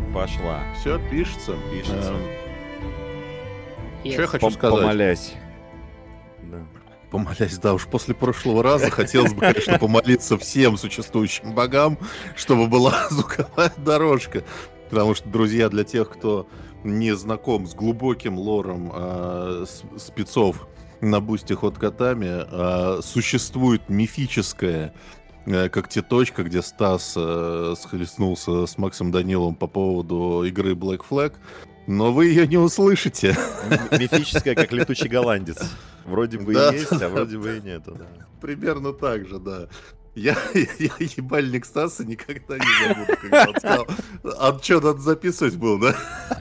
Пошла. Все, пишется. Yes. Что я хочу сказать? Помолясь. Да. Помолясь, да, уж после прошлого раза хотелось бы, конечно, помолиться всем существующим богам, чтобы была звуковая дорожка. Потому что, друзья, для тех, кто не знаком с глубоким лором спецов на бусте Хот Катами, существует мифическая когтеточка, где Стас схлестнулся с Максом Даниловым по поводу игры Black Flag, но вы ее не услышите. Мифическая, как летучий голландец. Вроде бы Да, и есть, а вроде бы и нету. Да. Примерно так же, да. Я ебальник Стаса никогда не забуду, когда он сказал: а что, надо записывать был, да?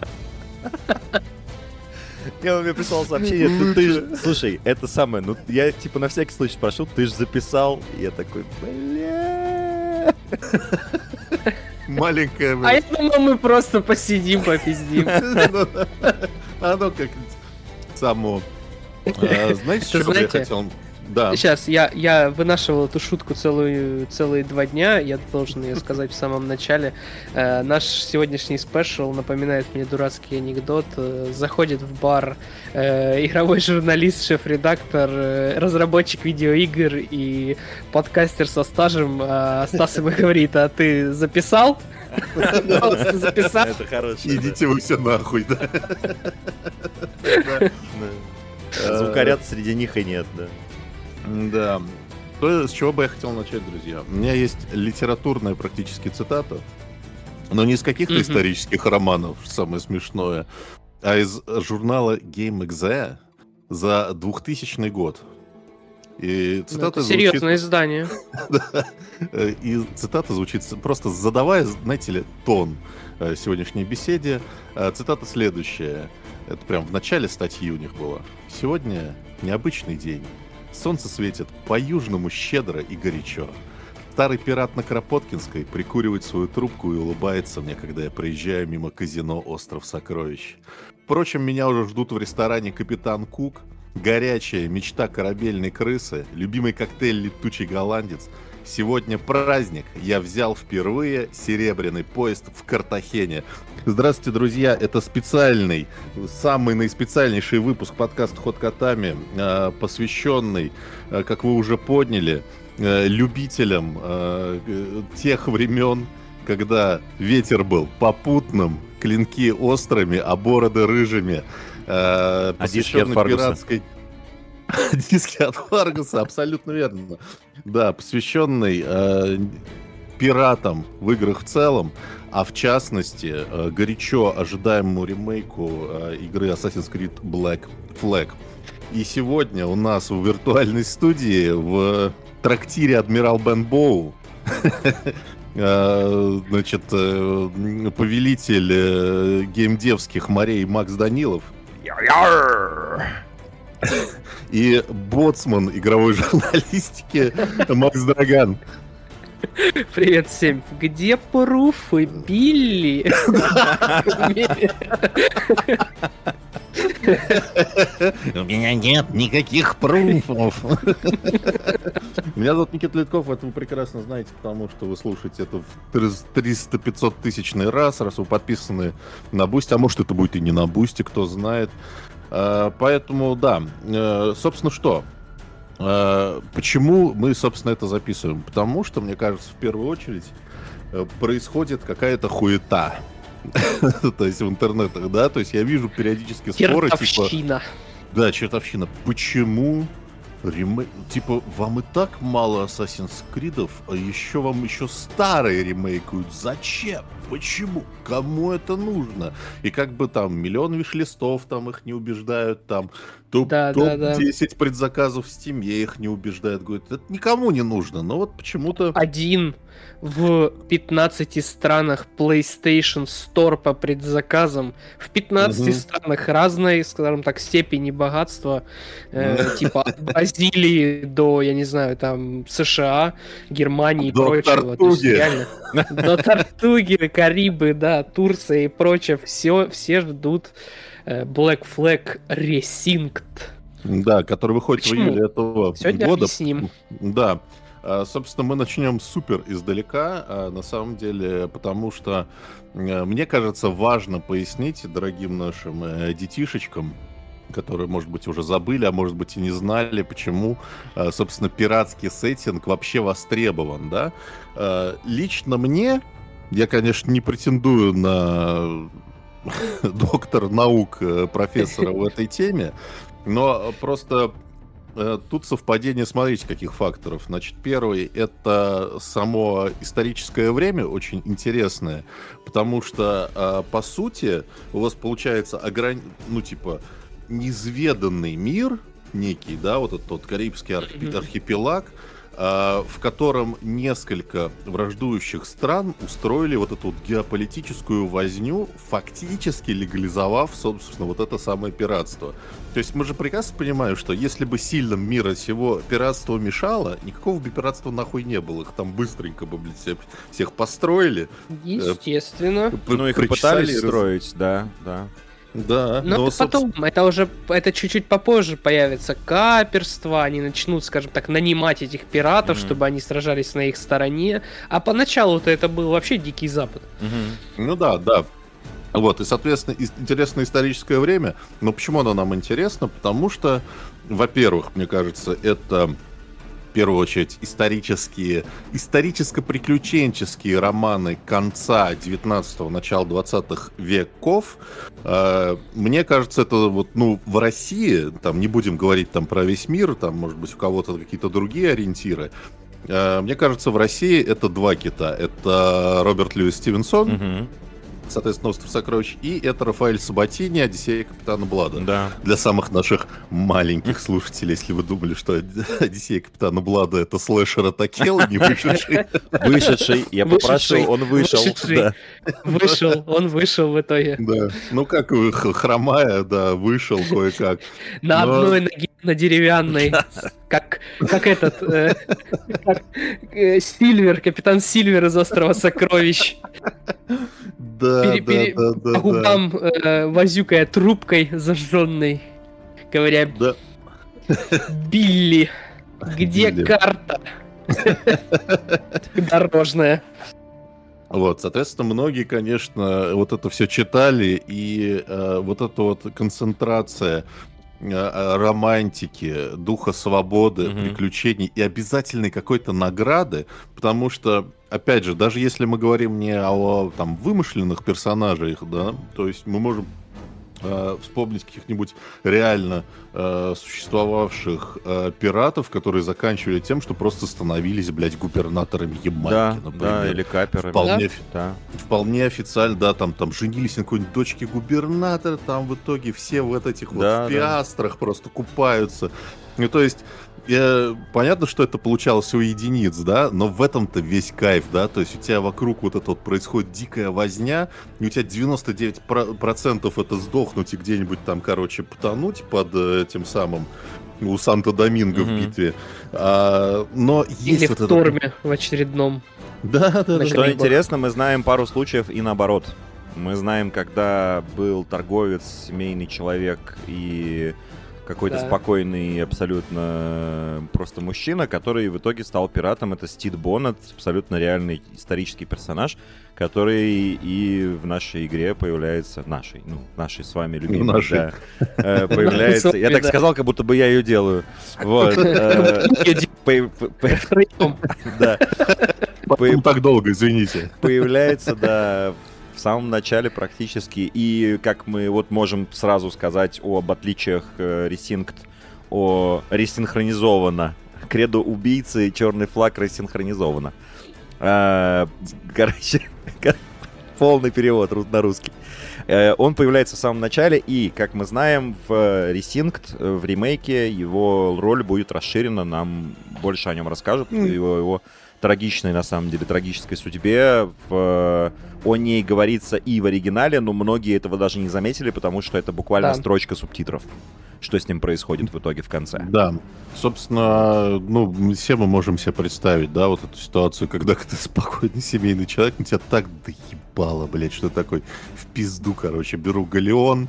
Он мне прислал сообщение, ну ты же... Слушай, это самое, ну я типа на всякий случай спрошу, ты же записал? И я такой, бля. Маленькая... А я думал, мы просто посидим, попиздим. Оно как само... Знаете, что я хотел... Да. Сейчас, я вынашивал эту шутку целые 2 дня, я должен ее сказать в самом начале. Наш сегодняшний спешл напоминает мне дурацкий анекдот. Заходит в бар игровой журналист, шеф-редактор, разработчик видеоигр и подкастер со стажем. Стас ему говорит: а ты записал? Ты записал? Это хорошо. Идите вы все нахуй, да. Звукоряд среди них и нет, да. Да. То, с чего бы я хотел начать, друзья? У меня есть литературная практически цитата, но не из каких-то исторических романов, самое смешное, а из журнала GameXZ за 2000 год. И цитата звучит... Серьезное издание. И цитата звучит просто задавая, знаете ли, тон сегодняшней беседе. Цитата следующая. Это прям в начале статьи у них было. Сегодня необычный день. Солнце светит по-южному щедро и горячо. Старый пират на Кропоткинской прикуривает свою трубку и улыбается мне, когда я проезжаю мимо казино «Остров Сокровищ». Впрочем, меня уже ждут в ресторане «Капитан Кук», горячая мечта корабельной крысы, любимый коктейль «Летучий голландец». Сегодня праздник. Я взял впервые серебряный поезд в Картахене. Здравствуйте, друзья. Это специальный, самый наиспециальнейший выпуск подкаста Хот Катами, посвященный, как вы уже поняли, любителям тех времен, когда ветер был попутным, клинки острыми, а бороды рыжими. Посвященный пиратской... Диски от Фаргуса, абсолютно верно. Да, посвященный пиратам в играх в целом, а в частности, горячо ожидаемому ремейку игры Assassin's Creed Black Flag. И сегодня у нас в виртуальной студии в трактире Адмирал Бенбоу значит, повелитель геймдевских морей Макс Данилов. И боцман игровой журналистики Макс Драган. Привет всем. Где пруфы, Билли? У меня нет никаких пруфов. Меня зовут Никита Литков, это вы прекрасно знаете, потому что вы слушаете это в 300-500 тысячный раз вы подписаны на Бусти, а может это будет и не на Бусти, кто знает. Поэтому, да, собственно, что? Почему мы, собственно, это записываем? Потому что, мне кажется, в первую очередь происходит какая-то хуета. То есть в интернетах, да? То есть я вижу периодически споры, чертовщина. Да, чертовщина. Почему типа, вам и так мало Assassin's Creed'ов, а еще вам еще старые ремейкают. Зачем? Почему? Кому это нужно? И как бы там миллион виш-листов, там их не убеждают, там топ-10 предзаказов в Steam их не убеждают. Говорят, это никому не нужно, но вот почему-то... Один в 15 странах PlayStation Store по предзаказам. В 15 странах разной, скажем так, степени богатства. Типа от Бразилии до, я не знаю, там США, Германии и прочего. То есть, реально, до Тартуги, Карибы, да, Турция и прочее. Все ждут Black Flag Resynced. Да, который выходит в июле этого Сегодня года. объясним. Да. Собственно, мы начнем супер издалека, на самом деле, потому что, мне кажется, важно пояснить дорогим нашим детишечкам, которые, может быть, уже забыли, а может быть и не знали, почему, собственно, пиратский сеттинг вообще востребован, да. Лично мне, я, конечно, не претендую на доктор наук, профессора в этой теме, но просто тут совпадение, смотрите, каких факторов. Значит, первый — это само историческое время, очень интересное, потому что, по сути, у вас получается неизведанный мир некий, да, вот этот вот Карибский архипелаг, в котором несколько враждующих стран устроили вот эту вот геополитическую возню, фактически легализовав, собственно, вот это самое пиратство. То есть мы же прекрасно понимаем, что если бы сильным мира сего пиратство мешало, никакого бы пиратства нахуй не было. Их там быстренько бы, блядь, всех построили. Естественно. Ну, их и пытались строить, да. Да, но потом, это чуть-чуть попозже появится каперство, они начнут, скажем так, нанимать этих пиратов, чтобы они сражались на их стороне, а поначалу-то это был вообще Дикий Запад. Ну да. Вот, и, соответственно, интересное историческое время. Но почему оно нам интересно? Потому что, во-первых, мне кажется, это... В первую очередь, историческо-приключенческие романы конца 19-го, начала 20-х веков. Мне кажется, это вот, в России, там, не будем говорить там про весь мир, там, может быть, у кого-то какие-то другие ориентиры. Мне кажется, в России это два кита. Это Роберт Льюис Стивенсон, соответственно, «Остров сокровищ», и это Рафаэль Сабатини, «Одиссея капитана Блада». Да. Для самых наших маленьких слушателей, если вы думали, что «Одиссея капитана Блада» — это слэшер от Акела, не вышедший. Вышедший, я попросил, он вышел. Он вышел в итоге. Да, как хромая, да, вышел кое-как. На одной ноге, на деревянной, как этот, Сильвер, капитан Сильвер из «Острова сокровищ». Да. По губам возюкая трубкой зажженной, говоря: «Билли, где карта дорожная?» Вот, соответственно, многие, конечно, вот это все читали, и вот эта вот концентрация романтики, духа свободы, приключений и обязательной какой-то награды, потому что, опять же, даже если мы говорим не о там вымышленных персонажах, да, то есть мы можем вспомнить каких-нибудь реально существовавших пиратов, которые заканчивали тем, что просто становились, блядь, губернаторами Ямайки, например. Да, или каперами. Вполне официально, да, там женились на какой-нибудь дочке губернатора, там в итоге все в этих вот пиастрах просто купаются. Ну, то есть, понятно, что это получалось у единиц, да, но в этом-то весь кайф, да, то есть у тебя вокруг вот это вот происходит дикая возня, и у тебя 99% это сдохнуть и где-нибудь там, короче, потонуть под тем самым у Санто-Доминго в битве. Но есть или вот в Торме в очередном. Да. Что интересно, мы знаем пару случаев и наоборот. Мы знаем, когда был торговец, семейный человек и какой-то спокойный абсолютно просто мужчина, который в итоге стал пиратом. Это Стид Боннет, абсолютно реальный исторический персонаж, который и в нашей игре появляется, нашей с вами любимой, появляется. Я так сказал, как будто бы я ее делаю. Вот. Так долго, извините. Появляется, да, в самом начале практически. И как мы вот можем сразу сказать об отличиях Ресинкт, ресинхронизовано. Кредо убийцы, черный флаг ресинхронизовано. Короче, полный перевод на русский. Он появляется в самом начале, и, как мы знаем, в Ресинкт, в ремейке, его роль будет расширена, нам больше о нем расскажут, его трагичной, на самом деле, трагической судьбе. О ней говорится и в оригинале, но многие этого даже не заметили, потому что это буквально строчка субтитров. что с ним происходит в итоге в конце. Да. Собственно, все мы можем себе представить, да, вот эту ситуацию, когда ты спокойный семейный человек, на тебя так доебало, блядь, что такой в пизду, короче, беру галеон,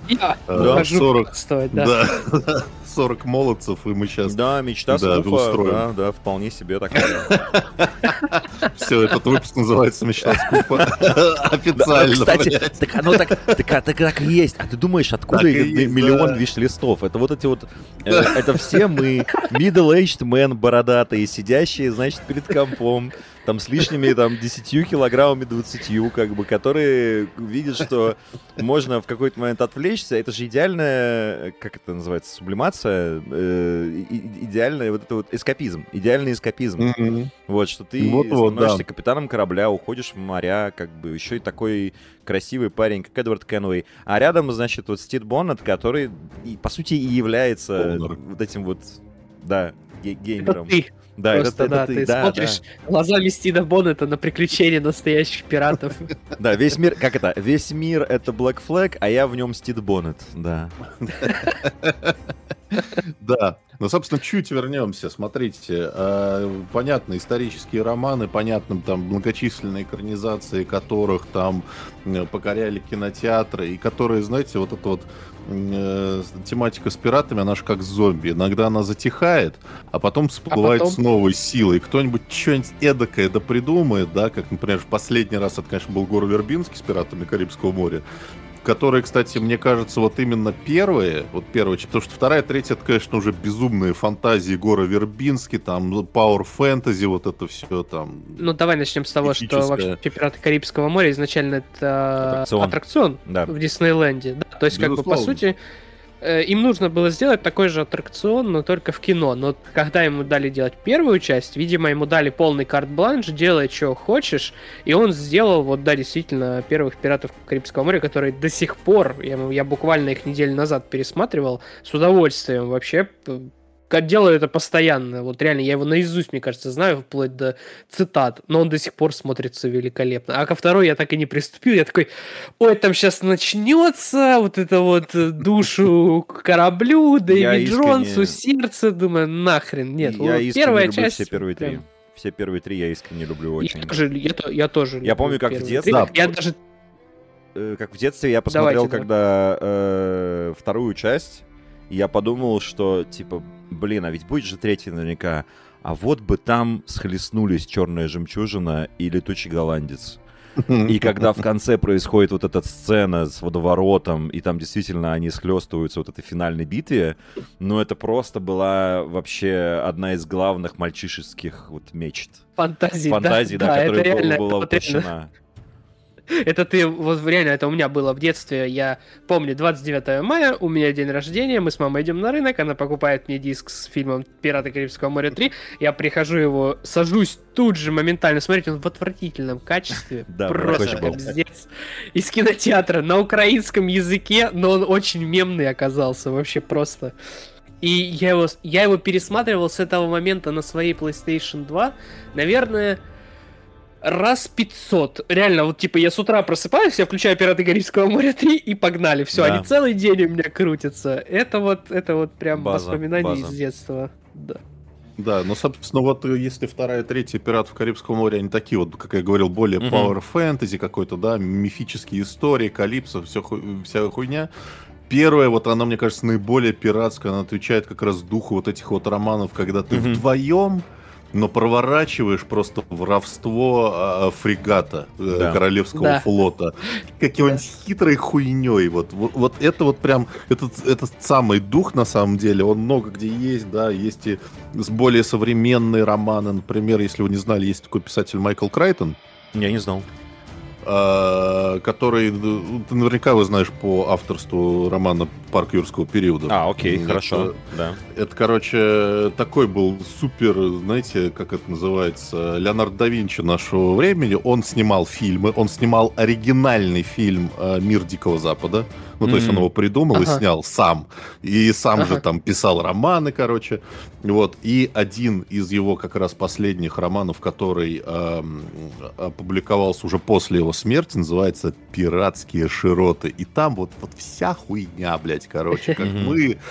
40 молодцев, и мы сейчас... Да, мечта Скуфа, да, вполне себе такая. Все, этот выпуск называется «Мечта Скуфа». Официально, кстати, так оно так и есть. А ты думаешь, откуда миллион виш-листов? Это вот эти вот... Это все мы, middle-aged men, бородатые, сидящие, значит, перед компом, там с лишними 10 килограммами, 20, как бы, которые видят, что можно в какой-то момент отвлечься. Это же идеальная, как это называется, сублимация, идеальный вот это вот эскапизм, идеальный эскапизм. Mm-hmm. Вот, что ты становишься капитаном корабля, уходишь в моря, как бы, еще и такой красивый парень, как Эдвард Кенуэй. А рядом, значит, вот Стив Боннет, который, по сути, и является вот этим вот, да, геймером. Это ты. Да, просто, ты смотришь глазами Стива Боннета на приключения настоящих пиратов. Да, весь мир, как это? Весь мир — это Black Flag, а я в нем Стив Боннет, да. Да, ну, собственно, чуть вернемся. Смотрите, понятно, исторические романы, понятно, там многочисленные экранизации, которых там покоряли кинотеатры, и которые, знаете, вот эта вот тематика с пиратами, она же как зомби. Иногда она затихает, а потом всплывает с новой силой. Кто-нибудь что-нибудь эдакое придумает, да, как, например, в последний раз это, конечно, был Гора Вербинский с «Пиратами Карибского моря», которые, кстати, мне кажется, вот именно первые, потому что вторая, третья, это, конечно, уже безумные фантазии Гора Вербински, там, Power Fantasy, вот это все там. Ну, давай начнем с того, что вообще «Пираты Карибского моря» изначально это аттракцион в Диснейленде. Да, то есть, безусловно, как бы, по сути, им нужно было сделать такой же аттракцион, но только в кино. Но когда ему дали делать первую часть, видимо, ему дали полный карт-бланш, делай, что хочешь, и он сделал, вот, да, действительно, первых «Пиратов Карибского моря», которые до сих пор, я буквально их неделю назад пересматривал, с удовольствием вообще, делаю это постоянно, вот реально, я его наизусть, мне кажется, знаю, вплоть до цитат, но он до сих пор смотрится великолепно. А ко второй я так и не приступил, я такой, ой, там сейчас начнется вот это вот душу к кораблю, Дэвид Джонсу, сердце, думаю, нахрен, нет. Я искренне первая люблю часть, все первые три. Прям... Все первые три я искренне люблю очень. Я тоже я помню, как в детстве... Да. Я даже... Как в детстве я посмотрел, когда вторую часть, я подумал, что, типа, блин, а ведь будет же третий наверняка. А вот бы там схлестнулись «Черная жемчужина» и «Летучий голландец». И когда в конце происходит вот эта сцена с водоворотом, и там действительно они схлестываются в вот этой финальной битве, ну это просто была вообще одна из главных мальчишеских вот мечт. Фантазий, да, которая была воплощена. Это ты, вот реально, это у меня было в детстве, я помню, 29 мая, у меня день рождения, мы с мамой идем на рынок, она покупает мне диск с фильмом «Пираты Карибского моря 3», я прихожу его, сажусь тут же моментально смотреть, он в отвратительном качестве, просто пиздец, из кинотеатра, на украинском языке, но он очень мемный оказался, вообще просто. И я его пересматривал с этого момента на своей PlayStation 2, наверное... раз 500. Реально, вот типа я с утра просыпаюсь, я включаю «Пираты Карибского моря 3» и погнали. Все, они целый день у меня крутятся. Это вот прям воспоминания из детства. Да, но, собственно, вот если вторая и третья «Пиратов Карибского моря», они такие вот, как я говорил, более power fantasy какой-то, да, мифические истории, калипсо, вся хуйня. Первая, вот она, мне кажется, наиболее пиратская, она отвечает как раз духу вот этих вот романов, когда ты вдвоем, но проворачиваешь просто воровство фрегата Королевского флота какой-нибудь хитрой хуйней. Вот это вот прям, этот самый дух на самом деле, он много где есть, да, есть и более современные романы. Например, если вы не знали, есть такой писатель Майкл Крайтон. Я не знал. Который, наверняка вы знаешь по авторству романа «Парк юрского периода». Окей, хорошо, да. Это, короче, такой был супер, знаете, как это называется, Леонардо да Винчи нашего времени. Он снимал фильмы, он снимал оригинальный фильм «Мир Дикого Запада». Ну, то есть он его придумал и снял сам. И сам же там писал романы, короче. Вот. И один из его как раз последних романов, который опубликовался уже после его смерти, называется «Пиратские широты». И там вот вся хуйня, блядь, короче, как мы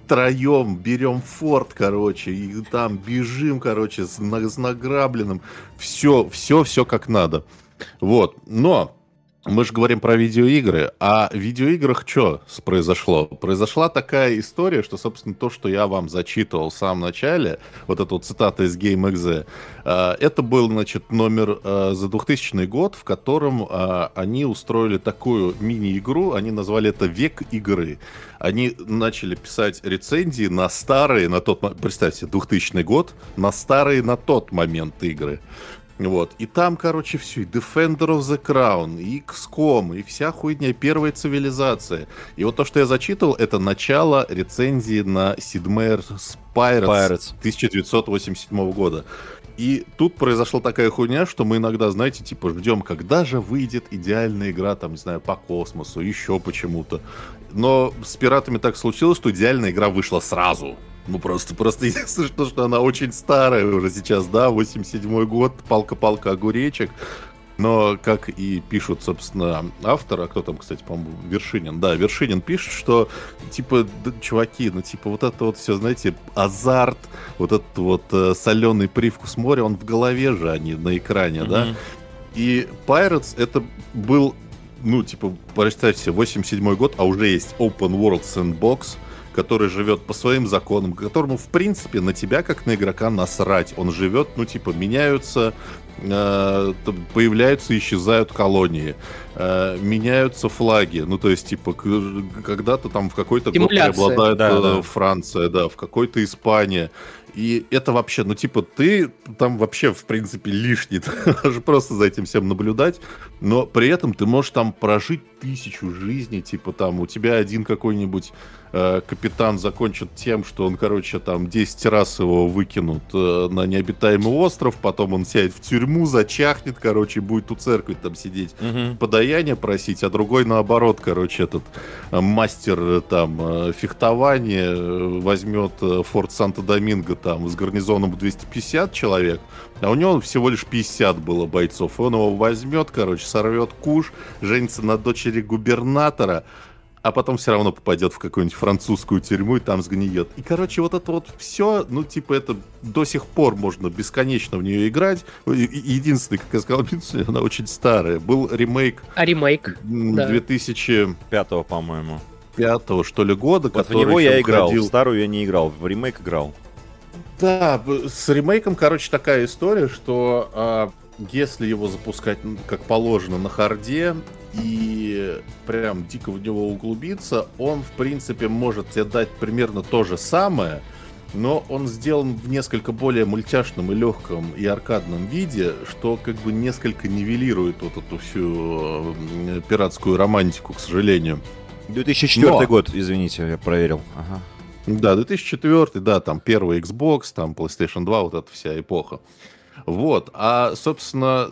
втроем берем форт, короче, и там бежим, короче, с награбленным. Все как надо. Вот, но мы же говорим про видеоигры, а в видеоиграх что произошло? Произошла такая история, что, собственно, то, что я вам зачитывал в самом начале, вот эта вот цитата из GameXZ, это был, значит, номер за 2000 год, в котором они устроили такую мини-игру, они назвали это «Век игры». Они начали писать рецензии на старые, на тот момент, представьте, 2000 год, на старые на тот момент игры. Вот. И там, короче, все, и Defender of the Crown, и XCOM, и вся хуйня, первая цивилизация. И вот то, что я зачитывал, это начало рецензии на Sid Meier's Pirates 1987 года. И тут произошла такая хуйня, что мы иногда, знаете, типа ждем, когда же выйдет идеальная игра, там, не знаю, по космосу, еще почему-то. Но с пиратами так случилось, что идеальная игра вышла сразу. Ну, просто единственное, что она очень старая уже сейчас, да, 87-й год, палка-палка огуречек. Но, как и пишут, собственно, автор, а кто там, кстати, по-моему, Вершинин. Да, Вершинин пишет, что, типа, да, чуваки, ну, типа, вот это вот все, знаете, азарт, вот этот вот соленый привкус моря, он в голове же, а не на экране, да. И Pirates это был, ну, типа, представьте себе, 87-й год, а уже есть Open World Sandbox, который живет по своим законам, которому, в принципе, на тебя, как на игрока, насрать. Он живет, ну, типа, меняются, появляются и исчезают колонии, меняются флаги. Ну, то есть, типа, когда-то там в какой-то год преобладает Франция, да, в какой-то Испания. И это вообще, ну, типа, ты там вообще, в принципе, лишний. Ты можешь просто за этим всем наблюдать, но при этом ты можешь там прожить 1000 жизней, типа, там, у тебя один какой-нибудь капитан закончит тем, что он, короче, там 10 раз его выкинут на необитаемый остров, потом он сядет в тюрьму, зачахнет, короче, будет у церкви там сидеть, подаяние просить, а другой, наоборот, короче, этот мастер там фехтования возьмет форт Санто-Доминго там с гарнизоном в 250 человек, а у него всего лишь 50 было бойцов, и он его возьмет, короче, сорвет куш, женится на дочери губернатора, а потом все равно попадет в какую-нибудь французскую тюрьму и там сгниет. И, короче, вот это вот все, ну, типа, это до сих пор можно бесконечно в нее играть. Единственный, как я сказал, она очень старая. Был ремейк. А ремейк? 2005-го, по-моему. 5-го, что ли, года. Вот в него я играл, в старую я не играл, в ремейк играл. Да, с ремейком, короче, такая история, что если его запускать как положено на харде и прям дико в него углубиться, он, в принципе, может тебе дать примерно то же самое, но он сделан в несколько более мультяшном и легком и аркадном виде, что как бы несколько нивелирует вот эту всю пиратскую романтику, к сожалению. 2004 год, извините, я проверил. Ага. Да, 2004, да, там первый Xbox, там PlayStation 2, вот эта вся эпоха. Вот, а, собственно,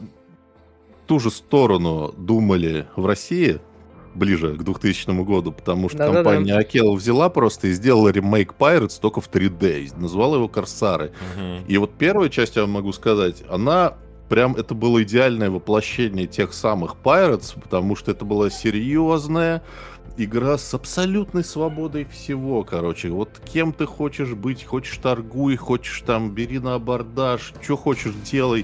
ту же сторону думали в России ближе к 2000 году, потому что компания Акел взяла просто и сделала ремейк Pirates только в 3D, назвала его Корсары. И вот первая часть, я вам могу сказать, она прям, это было идеальное воплощение тех самых Pirates, потому что это была серьезная игра с абсолютной свободой всего, короче. Вот кем ты хочешь быть, хочешь торгуй, хочешь там бери на абордаж, что хочешь делай.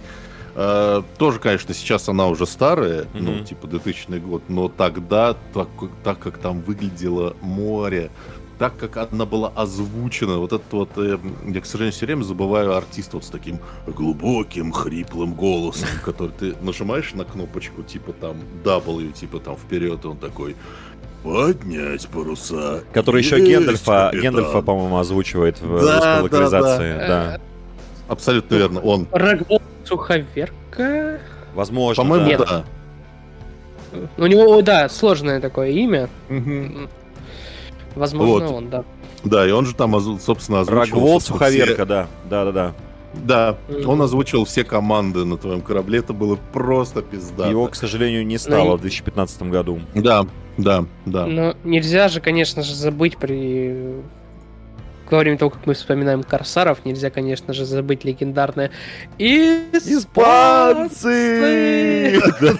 Тоже, конечно, сейчас она уже старая, ну, типа 2000 год, но тогда, так как там выглядело море, так как она была озвучена, вот это вот, я, к сожалению, все время забываю артиста вот с таким глубоким, хриплым голосом, который ты нажимаешь на кнопочку, типа там W, типа там вперед, и он такой: поднять паруса. Который еще Гендальфа, по-моему, озвучивает в русской локализации. Да. Абсолютно верно, он. Рогволд Суховерка? Возможно, по-моему, да. У него, да, сложное такое имя. Возможно, вот. Он, да. Да, и он же там, собственно, озвучил... Рогволд Суховерка, да. Да, он озвучил все команды на твоем корабле, это было просто пиздато. Его, к сожалению, не стало в 2015 году. Да. Но нельзя же, конечно же, забыть во время того, как мы вспоминаем корсаров, нельзя, конечно же, забыть легендарное «Испанцы!»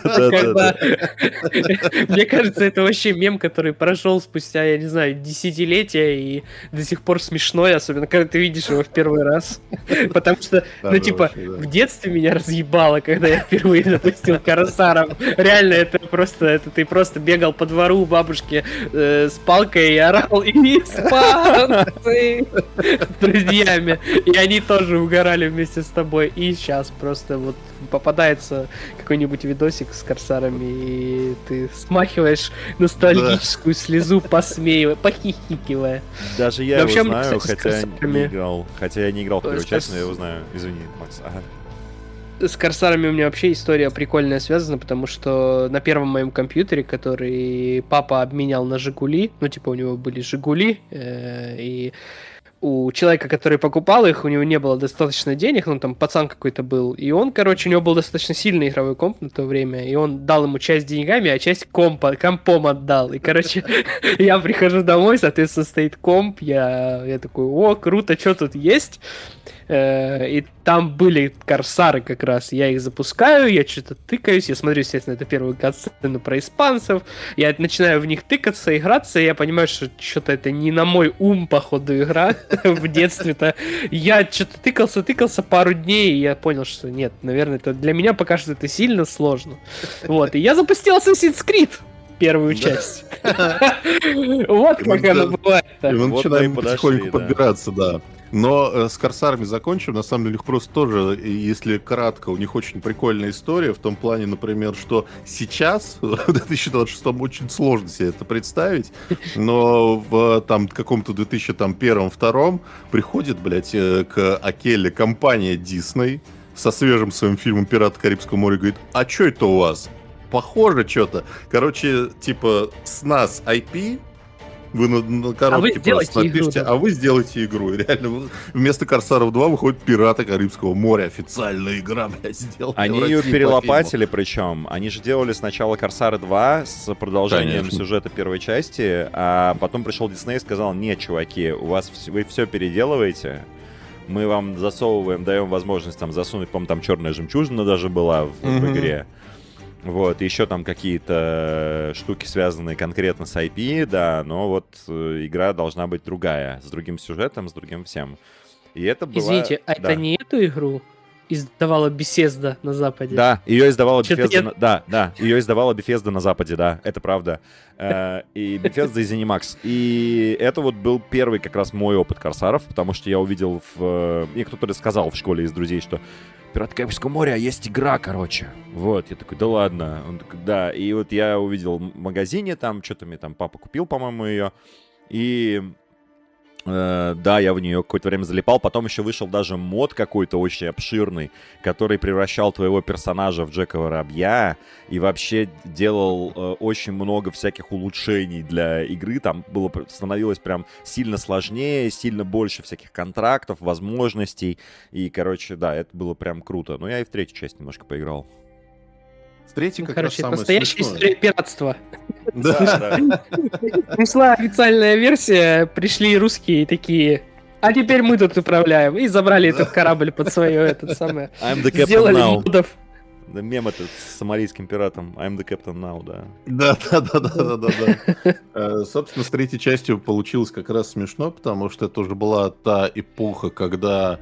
Мне кажется, это вообще мем, который прошел спустя, я не знаю, десятилетия и до сих пор смешной, особенно когда ты видишь его в первый раз. Потому что, ну, типа, в детстве меня разъебало, когда я впервые запустил корсаров. Реально, это ты просто бегал по двору у бабушки с палкой и орал «Испанцы!» с друзьями. И они тоже угорали вместе с тобой. И сейчас просто вот попадается какой-нибудь видосик с корсарами, и ты смахиваешь ностальгическую слезу, похихикивая. Даже я его знаю, хотя не играл. Хотя я не играл в первую часть, но я его знаю. Извини, Макс. Ага. С корсарами у меня вообще история прикольная связана, потому что на первом моем компьютере, который папа обменял на Жигули, ну, типа, у него были Жигули, и у человека, который покупал их, у него не было достаточно денег, ну, там, пацан какой-то был, и он, короче, у него был достаточно сильный игровой комп на то время, и он дал ему часть деньгами, а часть компом отдал, и, короче, я прихожу домой, соответственно, стоит комп, я такой, о, круто, что тут есть? И там были корсары как раз. Я их запускаю, я что-то тыкаюсь. Я смотрю, естественно, это первую катсцену про испанцев. Я начинаю в них тыкаться, играться, и я понимаю, что что-то это не на мой ум, походу, игра в детстве-то. Я что-то тыкался пару дней, и я понял, что нет, наверное, это для меня пока что это сильно сложно. Вот, и я запустил Assassin's Creed первую часть. Вот как оно бывает. И мы начинаем потихоньку подбираться, да. Но с корсарами закончим. На самом деле, их просто тоже, если кратко, у них очень прикольная история. В том плане, например, что сейчас, в 2026-м, очень сложно себе это представить. Но в там, каком-то 2001-2002 приходит, блядь, к Акеле компания Disney со свежим своим фильмом «Пираты Карибского моря» и говорит: а что это у вас? Похоже что-то. Короче, типа, с нас IP... Вы на коробке просто напишите, а вы сделаете игру. И реально, вместо Корсаров 2 выходит Пираты Карибского моря. Официальная игра, блядь, сделана. Они ее перелопатили, причем. Они же делали сначала Корсары 2 с продолжением сюжета первой части, а потом пришел Дисней и сказал: нет, чуваки, вы все переделываете, мы вам засовываем, даем возможность там засунуть, по-моему, там черная жемчужина даже была в игре. Вот, еще там какие-то штуки, связанные конкретно с IP, да, но вот игра должна быть другая, с другим сюжетом, с другим всем. И это было... Извините, а это не эту игру издавала Bethesda на Западе? Да, ее издавала Bethesda, ее издавала Bethesda на Западе, да, это правда. И Bethesda и ZeniMax. И это вот был первый как раз мой опыт корсаров, потому что я увидел мне кто-то рассказал в школе из друзей, что «Пираты Карибского моря», есть игра, короче. Вот, я такой: да ладно. Он такой: да. И вот я увидел в магазине, там что-то мне там папа купил, по-моему, ее. И да, я в нее какое-то время залипал. Потом еще вышел даже мод какой-то очень обширный, который превращал твоего персонажа в Джека Воробья и вообще делал очень много всяких улучшений для игры. Там становилось прям сильно сложнее, сильно больше всяких контрактов, возможностей. И, короче, да, это было прям круто. Но я и в третью часть немножко поиграл. Третий как короче, раз самое настоящая смешное. история пиратства. Да. Пришла официальная версия, пришли русские и такие: а теперь мы тут управляем. И забрали этот корабль под свое, этот самое. I'm the captain Сделали now. модов. Да, мем этот с сомалийским пиратом. I'm the captain now, да. Да. Собственно, с третьей частью получилось как раз смешно, потому что это уже была та эпоха, когда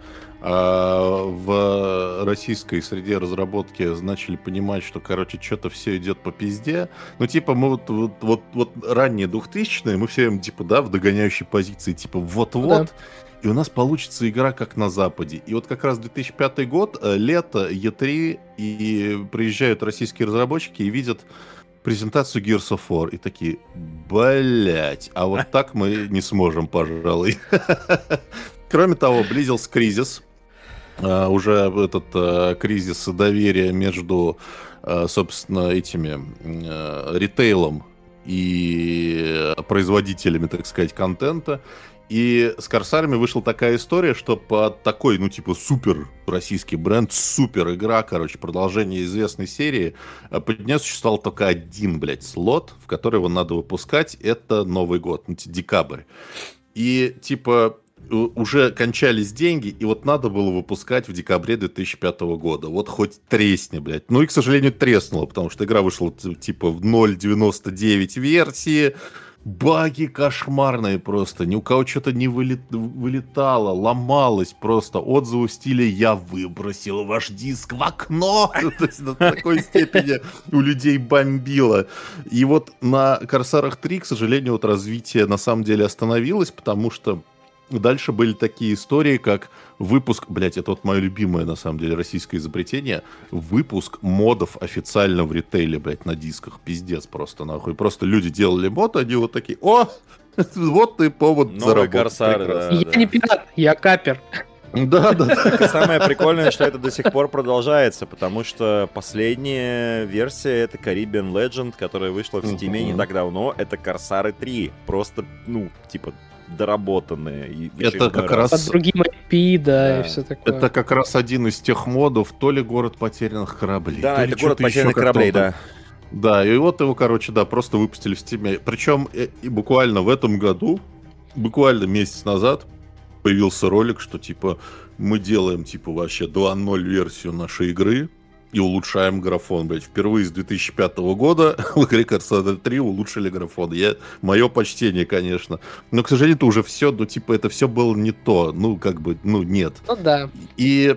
в российской среде разработки начали понимать, что, короче, что-то все идет по пизде. Ну, типа, мы вот ранние 2000-е, мы все, типа, да, в догоняющей позиции, типа, вот-вот, да. И у нас получится игра как на Западе. И вот как раз 2005 год, лето, E3, и приезжают российские разработчики и видят презентацию Gears of War, и такие: блять, а вот так мы не сможем, пожалуй. Кроме того, близился кризис. Уже этот кризис доверия между, собственно, этими ритейлом и производителями, так сказать, контента. И с корсарами вышла такая история, что под такой, ну, типа, супер российский бренд, супер игра, короче, продолжение известной серии, под нее существовал только один, блядь, слот, в который его надо выпускать. Это Новый год, ну, декабрь. И, типа, уже кончались деньги, и вот надо было выпускать в декабре 2005 года. Вот хоть тресни, блядь. Ну и, к сожалению, треснуло, потому что игра вышла типа в 0.99 версии. Баги кошмарные просто. Ни у кого что-то не вылетало, ломалось просто. Отзывы в стиле «Я выбросил ваш диск в окно». То есть до такой степени у людей бомбило. И вот на Корсарах 3, к сожалению, вот развитие на самом деле остановилось, потому что дальше были такие истории, как выпуск, блять, это вот мое любимое, на самом деле, российское изобретение, выпуск модов официально в ритейле, блять, на дисках. Пиздец просто, нахуй. Просто люди делали мод, они вот такие, о, вот ты повод заработать. Корсары, да, я не пират, я капер. Да. Самое прикольное, что это до сих пор продолжается, потому что последняя версия — это Caribbean Legend, которая вышла в Steam не так давно. Это Корсары 3. Просто, доработанные. Это как раз... Под другим IP, да, и все такое. Это как раз один из тех модов, то ли город потерянных кораблей. Да, это город потерянных кораблей, да. Да, и вот его, просто выпустили в Steam. Причем и буквально в этом году, буквально месяц назад, появился ролик, что типа мы делаем типа вообще 2.0 версию нашей игры и улучшаем графон, блядь. Впервые с 2005 года в игре Корсары 3 улучшили графон. Мое почтение, конечно. Но, к сожалению, это уже все, это все было не то. Нет. Ну да. И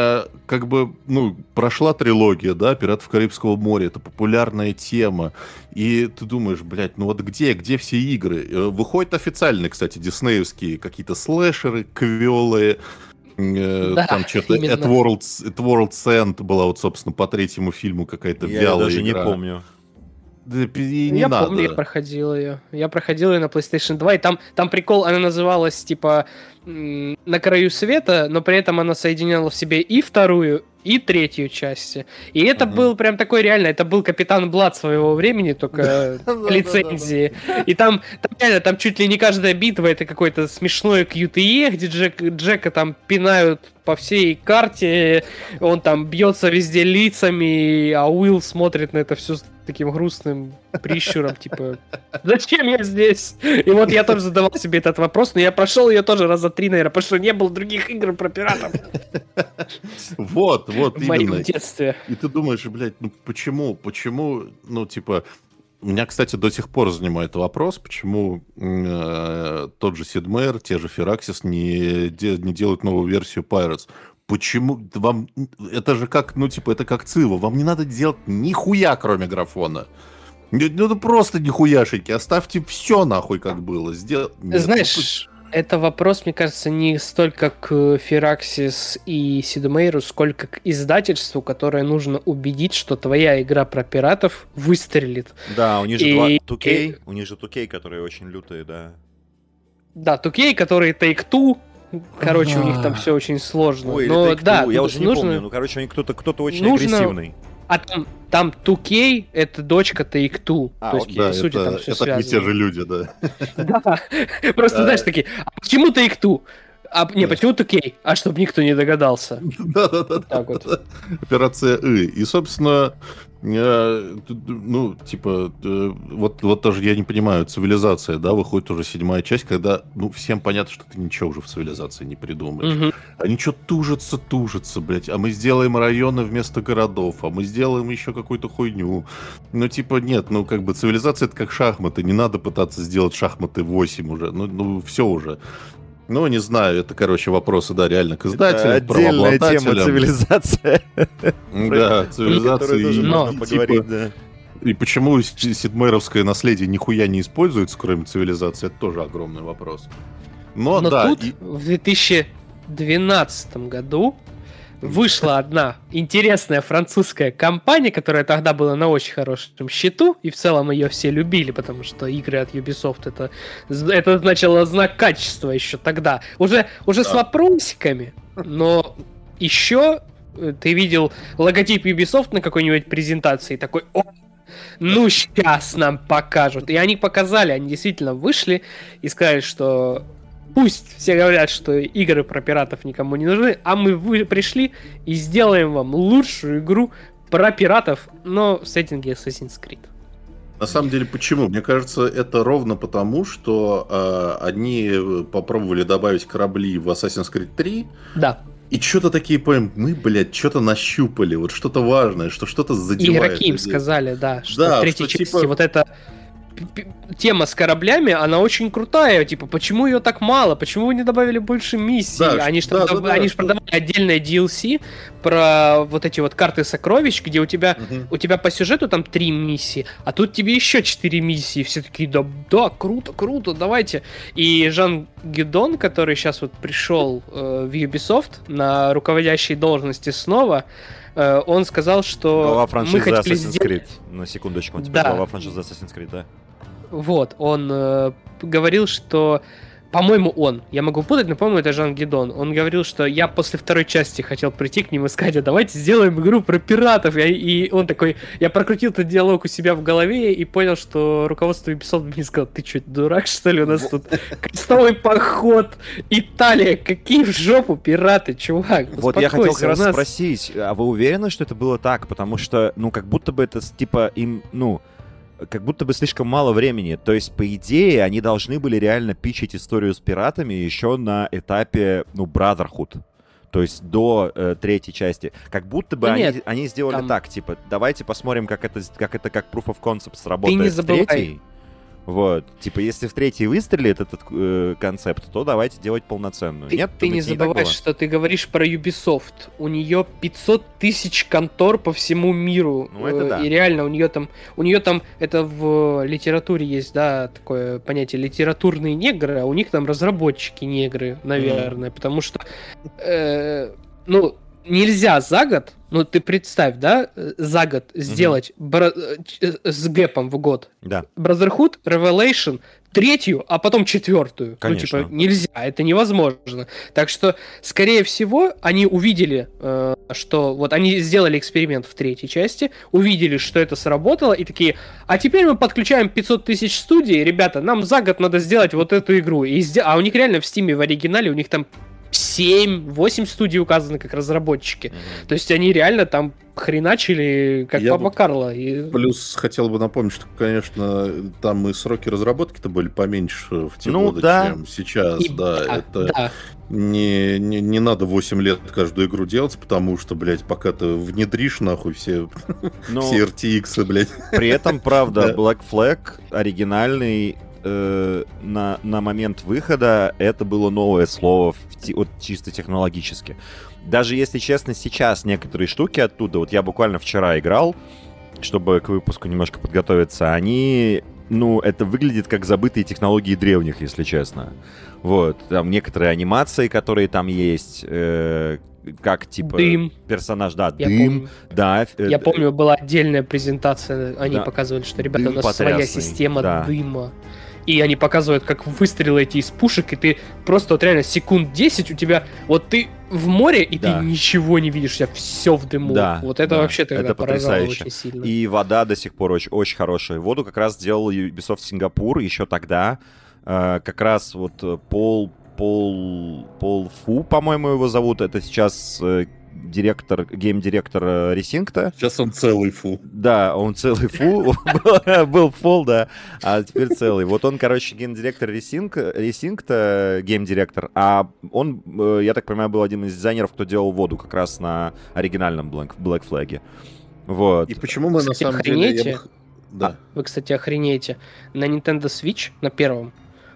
прошла трилогия, да, «Пиратов Карибского моря», это популярная тема. И ты думаешь, блядь, где все игры? Выходят официальные, кстати, диснеевские какие-то слэшеры, квелые. Да, там что-то At World's End была, вот, собственно, по третьему фильму какая-то вялая игра. Я даже не помню. Да, не надо. Помню, я проходил ее. Я проходил ее на PlayStation 2, и там прикол, она называлась, типа, «На краю света», но при этом она соединяла в себе и вторую, и третью части. И это был прям такой реально, это был Капитан Блад своего времени, только лицензии. И там реально, там чуть ли не каждая битва это какой-то смешной QTE, где Джека там пинают по всей карте, он там бьется везде лицами, а Уилл смотрит на это все с таким грустным прищуром, типа, зачем я здесь? И вот я тоже задавал себе этот вопрос, но я прошел ее тоже раза 3, наверное, потому что не было других игр про пиратов. Вот в моем детстве. И ты думаешь, блядь, почему, меня, кстати, до сих пор занимает вопрос, почему тот же Sid Meier, те же Firaxis не делают новую версию Pirates. Почему вам... Это же как, это как Цива. Вам не надо делать нихуя, кроме графона. Ну, просто нихуяшеньки. Оставьте все нахуй, как было. Знаешь, это вопрос, мне кажется, не столько к Firaxis и Sid Meier'у, сколько к издательству, которое нужно убедить, что твоя игра про пиратов выстрелит. Да, у них же 2K, у них же 2K, которые очень лютые, да. Да, 2K, которые Take-Two. Короче, у них там все очень сложно. Ой, но да, я уже не помню. Ну, короче, у них кто-то очень агрессивный. А там 2K — это дочка Take-Two. То есть, да, по сути, там все связано. Это не те же люди, да. Да. Просто, знаешь, такие, а почему Take-Two? Почему 2K? А чтобы никто не догадался. Да. Операция И. И, собственно, вот тоже я не понимаю, цивилизация, да, выходит уже 7-я часть, когда, всем понятно, что ты ничего уже в цивилизации не придумаешь. Они что тужатся, блядь, а мы сделаем районы вместо городов, а мы сделаем еще какую-то хуйню. Нет, цивилизация — это как шахматы, не надо пытаться сделать шахматы 8 уже, все уже. Не знаю, это, вопросы, да, реально к издателям, к правообладателям. Отдельная тема цивилизация. Да, цивилизация. Можно поговорить, да. И почему сидмейровское наследие нихуя не используется, кроме цивилизации, это тоже огромный вопрос. Но да, тут в 2012 году вышла одна интересная французская компания, которая тогда была на очень хорошем счету, и в целом ее все любили, потому что игры от Ubisoft это значило знак качества еще тогда. Уже с вопросиками, но еще ты видел логотип Ubisoft на какой-нибудь презентации, такой, сейчас нам покажут. И они показали, они действительно вышли и сказали, что пусть все говорят, что игры про пиратов никому не нужны, а мы пришли и сделаем вам лучшую игру про пиратов, но в сеттинге Assassin's Creed. На самом деле, почему? Мне кажется, это ровно потому, что они попробовали добавить корабли в Assassin's Creed 3. Да. И что-то такие, понял, мы, блядь, что-то нащупали, вот что-то важное, что-то задевает. И игроки им сказали, да, что в третьей части типа... вот это тема с кораблями, она очень крутая, типа, почему ее так мало, почему вы не добавили больше миссий? Да, они же продавали отдельное DLC про вот эти вот карты сокровищ, где у тебя по сюжету там 3 миссии, а тут тебе еще 4 миссии, все такие, да, круто, давайте. И Жан Гидон, который сейчас вот пришел в Ubisoft на руководящей должности снова, он сказал, что глава франшизы мы хотели Assassin's Creed. На секундочку, он теперь глава франшизы Assassin's Creed, да? Вот, он говорил, что, по-моему, я могу путать, но, по-моему, это Жан Гидон. Он говорил, что я после второй части хотел прийти к ним и сказать, давайте сделаем игру про пиратов. И он такой, я прокрутил этот диалог у себя в голове и понял, что руководство Ubisoft мне сказало, ты что, дурак, что ли? У нас тут крестовый поход, Италия, какие в жопу пираты, чувак. Вот я хотел как раз спросить, а вы уверены, что это было так? Потому что, как будто бы это, типа, им, как будто бы слишком мало времени. То есть, по идее, они должны были реально пичить историю с пиратами еще на этапе, Brotherhood. То есть до третьей части. Как будто бы они сделали там... так, типа, давайте посмотрим, как это как proof of concept сработает в третьей. Вот. Типа, если в третьей выстрелит этот концепт, то давайте делать полноценную. Нет, ты не забывай, что ты говоришь про Ubisoft. У нее 500 тысяч контор по всему миру. Это да. И реально, у нее там, это в литературе есть, да, такое понятие литературные негры, а у них там разработчики негры, наверное. Потому что, нельзя за год, ты представь, да, за год сделать с гэпом в год. Да. Brotherhood, Revelation, третью, а потом четвертую. Конечно. Нельзя, это невозможно. Так что, скорее всего, они увидели, что вот они сделали эксперимент в третьей части, увидели, что это сработало, и такие, а теперь мы подключаем 500 тысяч студий, ребята, нам за год надо сделать вот эту игру. А у них реально в Стиме в оригинале, у них там 7-8 студий указаны как разработчики. То есть они реально там хреначили, как Папа Карло. Плюс хотел бы напомнить, что, конечно, там и сроки разработки-то были поменьше в те годы, чем сейчас. Не надо 8 лет каждую игру делать, потому что, блядь, пока ты внедришь нахуй все RTX, блядь. При этом, правда, Black Flag оригинальный на момент выхода это было новое слово чисто технологически. Даже если честно, сейчас некоторые штуки оттуда, вот я буквально вчера играл, чтобы к выпуску немножко подготовиться, они, это выглядит как забытые технологии древних, если честно. Вот, там некоторые анимации, которые там есть, как типа дым. Персонаж, да, я дым, помню. да. Я помню, была отдельная презентация, они показывали, что, ребята, у нас своя система дыма. И они показывают, как выстрелы эти из пушек, и ты просто вот реально секунд 10 у тебя... Вот ты в море, и ты ничего не видишь, у тебя все в дыму. Да, вот это вообще тогда это поражало очень сильно. И вода до сих пор очень, очень хорошая. Воду как раз делал Ubisoft Сингапур еще тогда. Как раз вот Пол Фу, по-моему, его зовут. Это сейчас гейм-директор Ресинкта. Сейчас он целый фу. Да, он целый фу. Был фул, да, а теперь целый. Вот он, короче, гейм-директор Ресинкта, гейм-директор, а он, я так понимаю, был один из дизайнеров, кто делал воду как раз на оригинальном Black Flag. Вот. И почему мы, кстати, на самом деле... Да. Вы, кстати, охренеете. На Nintendo Switch, на первом,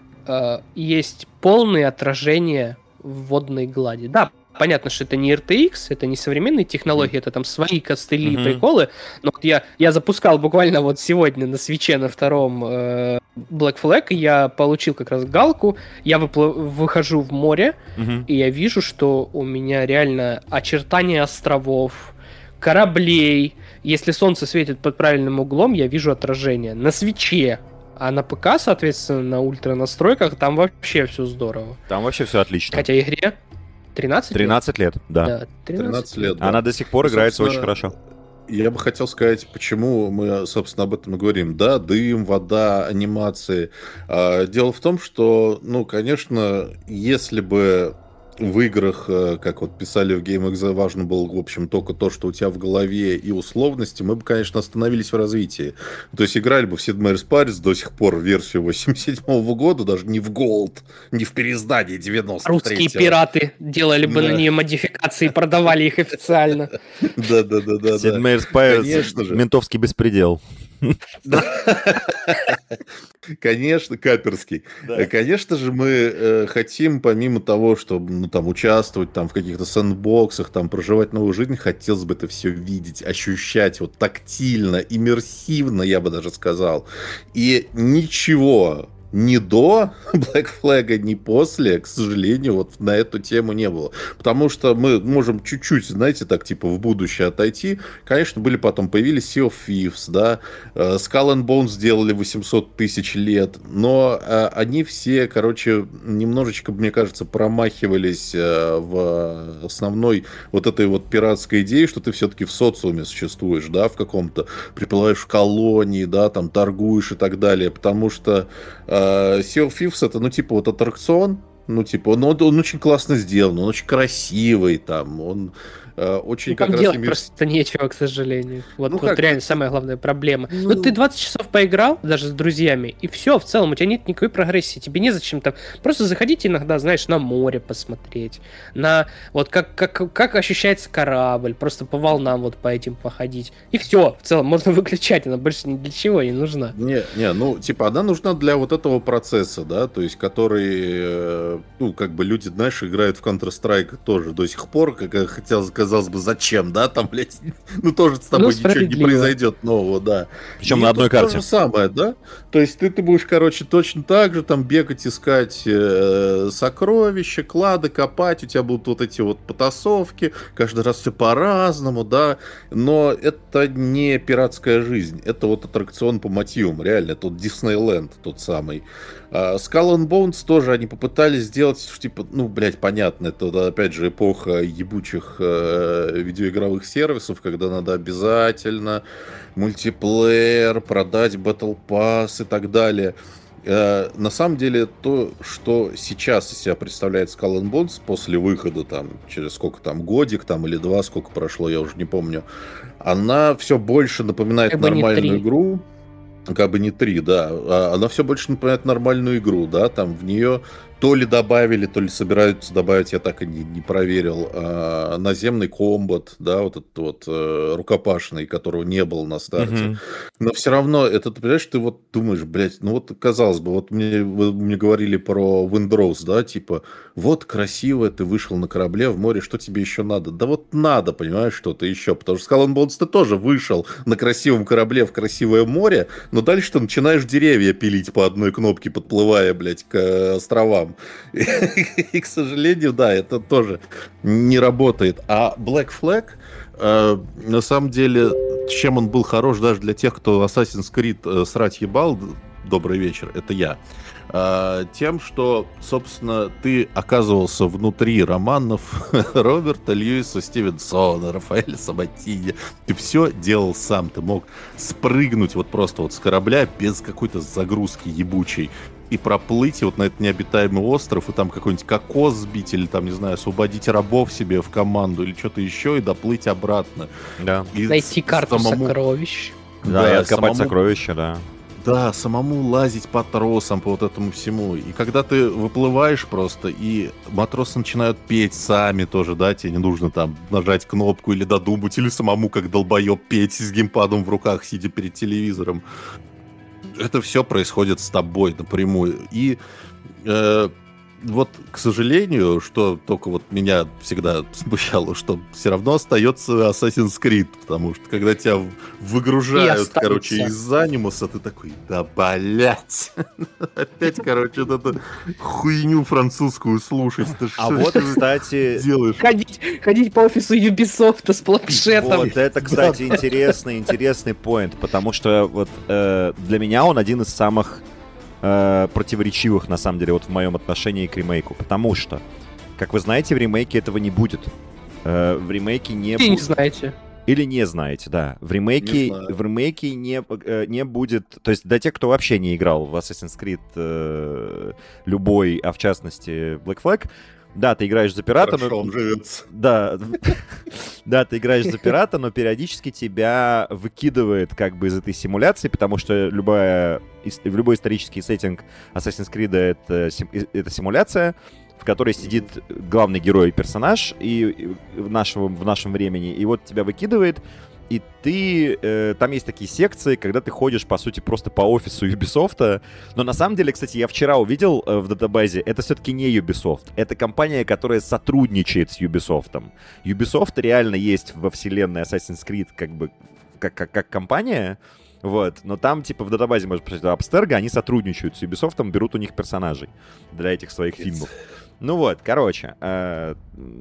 есть полное отражение водной глади. Да, понятно, что это не RTX, это не современные технологии, это там свои костыли, приколы. Но вот я запускал буквально вот сегодня на свитче на втором Black Flag, и я получил как раз галку, я выхожу в море, и я вижу, что у меня реально очертания островов, кораблей. Если солнце светит под правильным углом, я вижу отражение. На свитче. А на ПК, соответственно, на ультра настройках, там вообще все здорово. Там вообще все отлично. Хотя игре 13 лет, да. 13 лет, да. Она до сих пор играется очень хорошо. Я бы хотел сказать, почему мы, собственно, об этом и говорим. Да, дым, вода, анимации. Дело в том, что, конечно, если бы в играх, как вот писали в GameXZ, важно было, в общем, только то, что у тебя в голове и условности, мы бы, конечно, остановились в развитии. То есть играли бы в Sid Meier's Paris до сих пор версию 87-го года, даже не в Gold, не в переиздании 93-го. Русские пираты делали бы на нее модификации и продавали их официально. Да-да-да. Sid Meier's Paris, ментовский беспредел. Конечно, каперский. Да. Конечно же, мы хотим, помимо того, чтобы там участвовать там, в каких-то сэндбоксах, там, проживать новую жизнь, хотелось бы это все видеть, ощущать вот тактильно, иммерсивно, я бы даже сказал. И ничего ни до Black Flag, ни после, к сожалению, вот на эту тему не было. Потому что мы можем чуть-чуть, знаете, так типа в будущее отойти. Конечно, появились Sea of Thieves, да, Skull and Bones сделали 800 тысяч лет, но они все, короче, немножечко, мне кажется, промахивались в основной вот этой вот пиратской идее, что ты все-таки в социуме существуешь, да, в каком-то, приплываешь в колонии, да, там торгуешь и так далее, потому что Sea of Thieves это, ну, типа, вот аттракцион, ну, типа, он очень классно сделан, он очень красивый, там, он очень как раз... делать просто нечего, к сожалению. Вот реально самая главная проблема. Ну, ты 20 часов поиграл, даже с друзьями, и все, в целом, у тебя нет никакой прогрессии, тебе незачем там... Просто заходите иногда, знаешь, на море посмотреть, на вот как ощущается корабль, просто по волнам вот по этим походить. И все, в целом, можно выключать, она больше ни для чего не нужна. Не, ну, типа, она нужна для вот этого процесса, да, то есть, который, ну, как бы люди, знаешь, играют в Counter-Strike тоже до сих пор, как хотел сказать, казалось бы, зачем, да, там, блядь, ну, тоже с тобой ничего не произойдет нового, да. Причем на одной карте. То же самое, да, то есть ты будешь, короче, точно так же там бегать, искать сокровища, клады, копать, у тебя будут вот эти вот потасовки, каждый раз все по-разному, да, но это не пиратская жизнь, это вот аттракцион по мотивам, реально, тут Диснейленд тот самый. Skull and Bones тоже они попытались сделать, типа, ну, блядь, понятно, это опять же эпоха ебучих видеоигровых сервисов, когда надо обязательно мультиплеер, продать Battle Pass и так далее. На самом деле, то, что сейчас из себя представляет Skull and Bones после выхода, там, через сколько там, годик там или два, сколько прошло, я уже не помню, она все больше напоминает нормальную игру. Как бы не 3, да. Она все больше напоминает нормальную игру, да. Там в нее то ли добавили, то ли собираются добавить, я так и не проверил, наземный комбат, да, вот этот вот рукопашный, которого не было на старте. Но все равно, это, ты понимаешь, ты вот думаешь, блядь, ну вот казалось бы, вот вы мне говорили про Windrose, да, типа, вот красиво ты вышел на корабле в море, что тебе еще надо? Да вот надо, понимаешь, что-то еще, потому что Skull and Bones ты тоже вышел на красивом корабле в красивое море, но дальше ты начинаешь деревья пилить по одной кнопке, подплывая, блядь, к островам. И, к сожалению, да, это тоже не работает. А Black Flag, на самом деле, чем он был хорош даже для тех, кто Assassin's Creed срать ебал, добрый вечер, это я, тем, что, собственно, ты оказывался внутри романов Роберта Льюиса Стивенсона, Рафаэля Сабатини. Ты все делал сам. Ты мог спрыгнуть вот просто вот с корабля без какой-то загрузки ебучей и проплыть вот на этот необитаемый остров, и там какой-нибудь кокос сбить, или там, не знаю, освободить рабов себе в команду, или что-то еще, и доплыть обратно. Да. И найти карту сокровищ. Да, и откопать сокровища, да. Да, самому лазить по тросам, по вот этому всему. И когда ты выплываешь просто, и матросы начинают петь сами тоже, да, тебе не нужно там нажать кнопку или додумать, или самому как долбоеб петь с геймпадом в руках, сидя перед телевизором. Это все происходит с тобой напрямую. И вот, к сожалению, что только вот меня всегда смущало, что все равно остается Assassin's Creed, потому что когда тебя выгружают, короче, из анимуса, ты такой, да, блять, опять, короче, вот эту хуйню французскую слушать. А вот, кстати, делаешь. Ходить по офису Ubisoft с планшетом. Вот это, кстати, интересный поинт, потому что вот для меня он один из самых противоречивых, на самом деле, вот в моем отношении к ремейку. Потому что, как вы знаете, в ремейке этого не будет. В ремейке не будет... не знаете. Или не знаете, да. В ремейке не будет... То есть для тех, кто вообще не играл в Assassin's Creed любой, а в частности Black Flag, Да, ты играешь за пирата, Хорошо он живет. Да, да, ты играешь за пирата, но периодически тебя выкидывает как бы из этой симуляции, потому что в любой исторический сеттинг Assassin's Creed это симуляция, в которой сидит главный герой персонаж и в нашем времени, и вот тебя выкидывает, и ты... там есть такие секции, когда ты ходишь, по сути, просто по офису Ubisoft. Но на самом деле, кстати, я вчера увидел в датабазе, это все-таки не Ubisoft. Это компания, которая сотрудничает с Ubisoft. Ubisoft реально есть во вселенной Assassin's Creed как бы как компания. Вот, но там, типа, в датабазе, можно посмотреть, Abstergo, они сотрудничают с Ubisoft, берут у них персонажей для этих своих фильмов. Ну вот, короче, к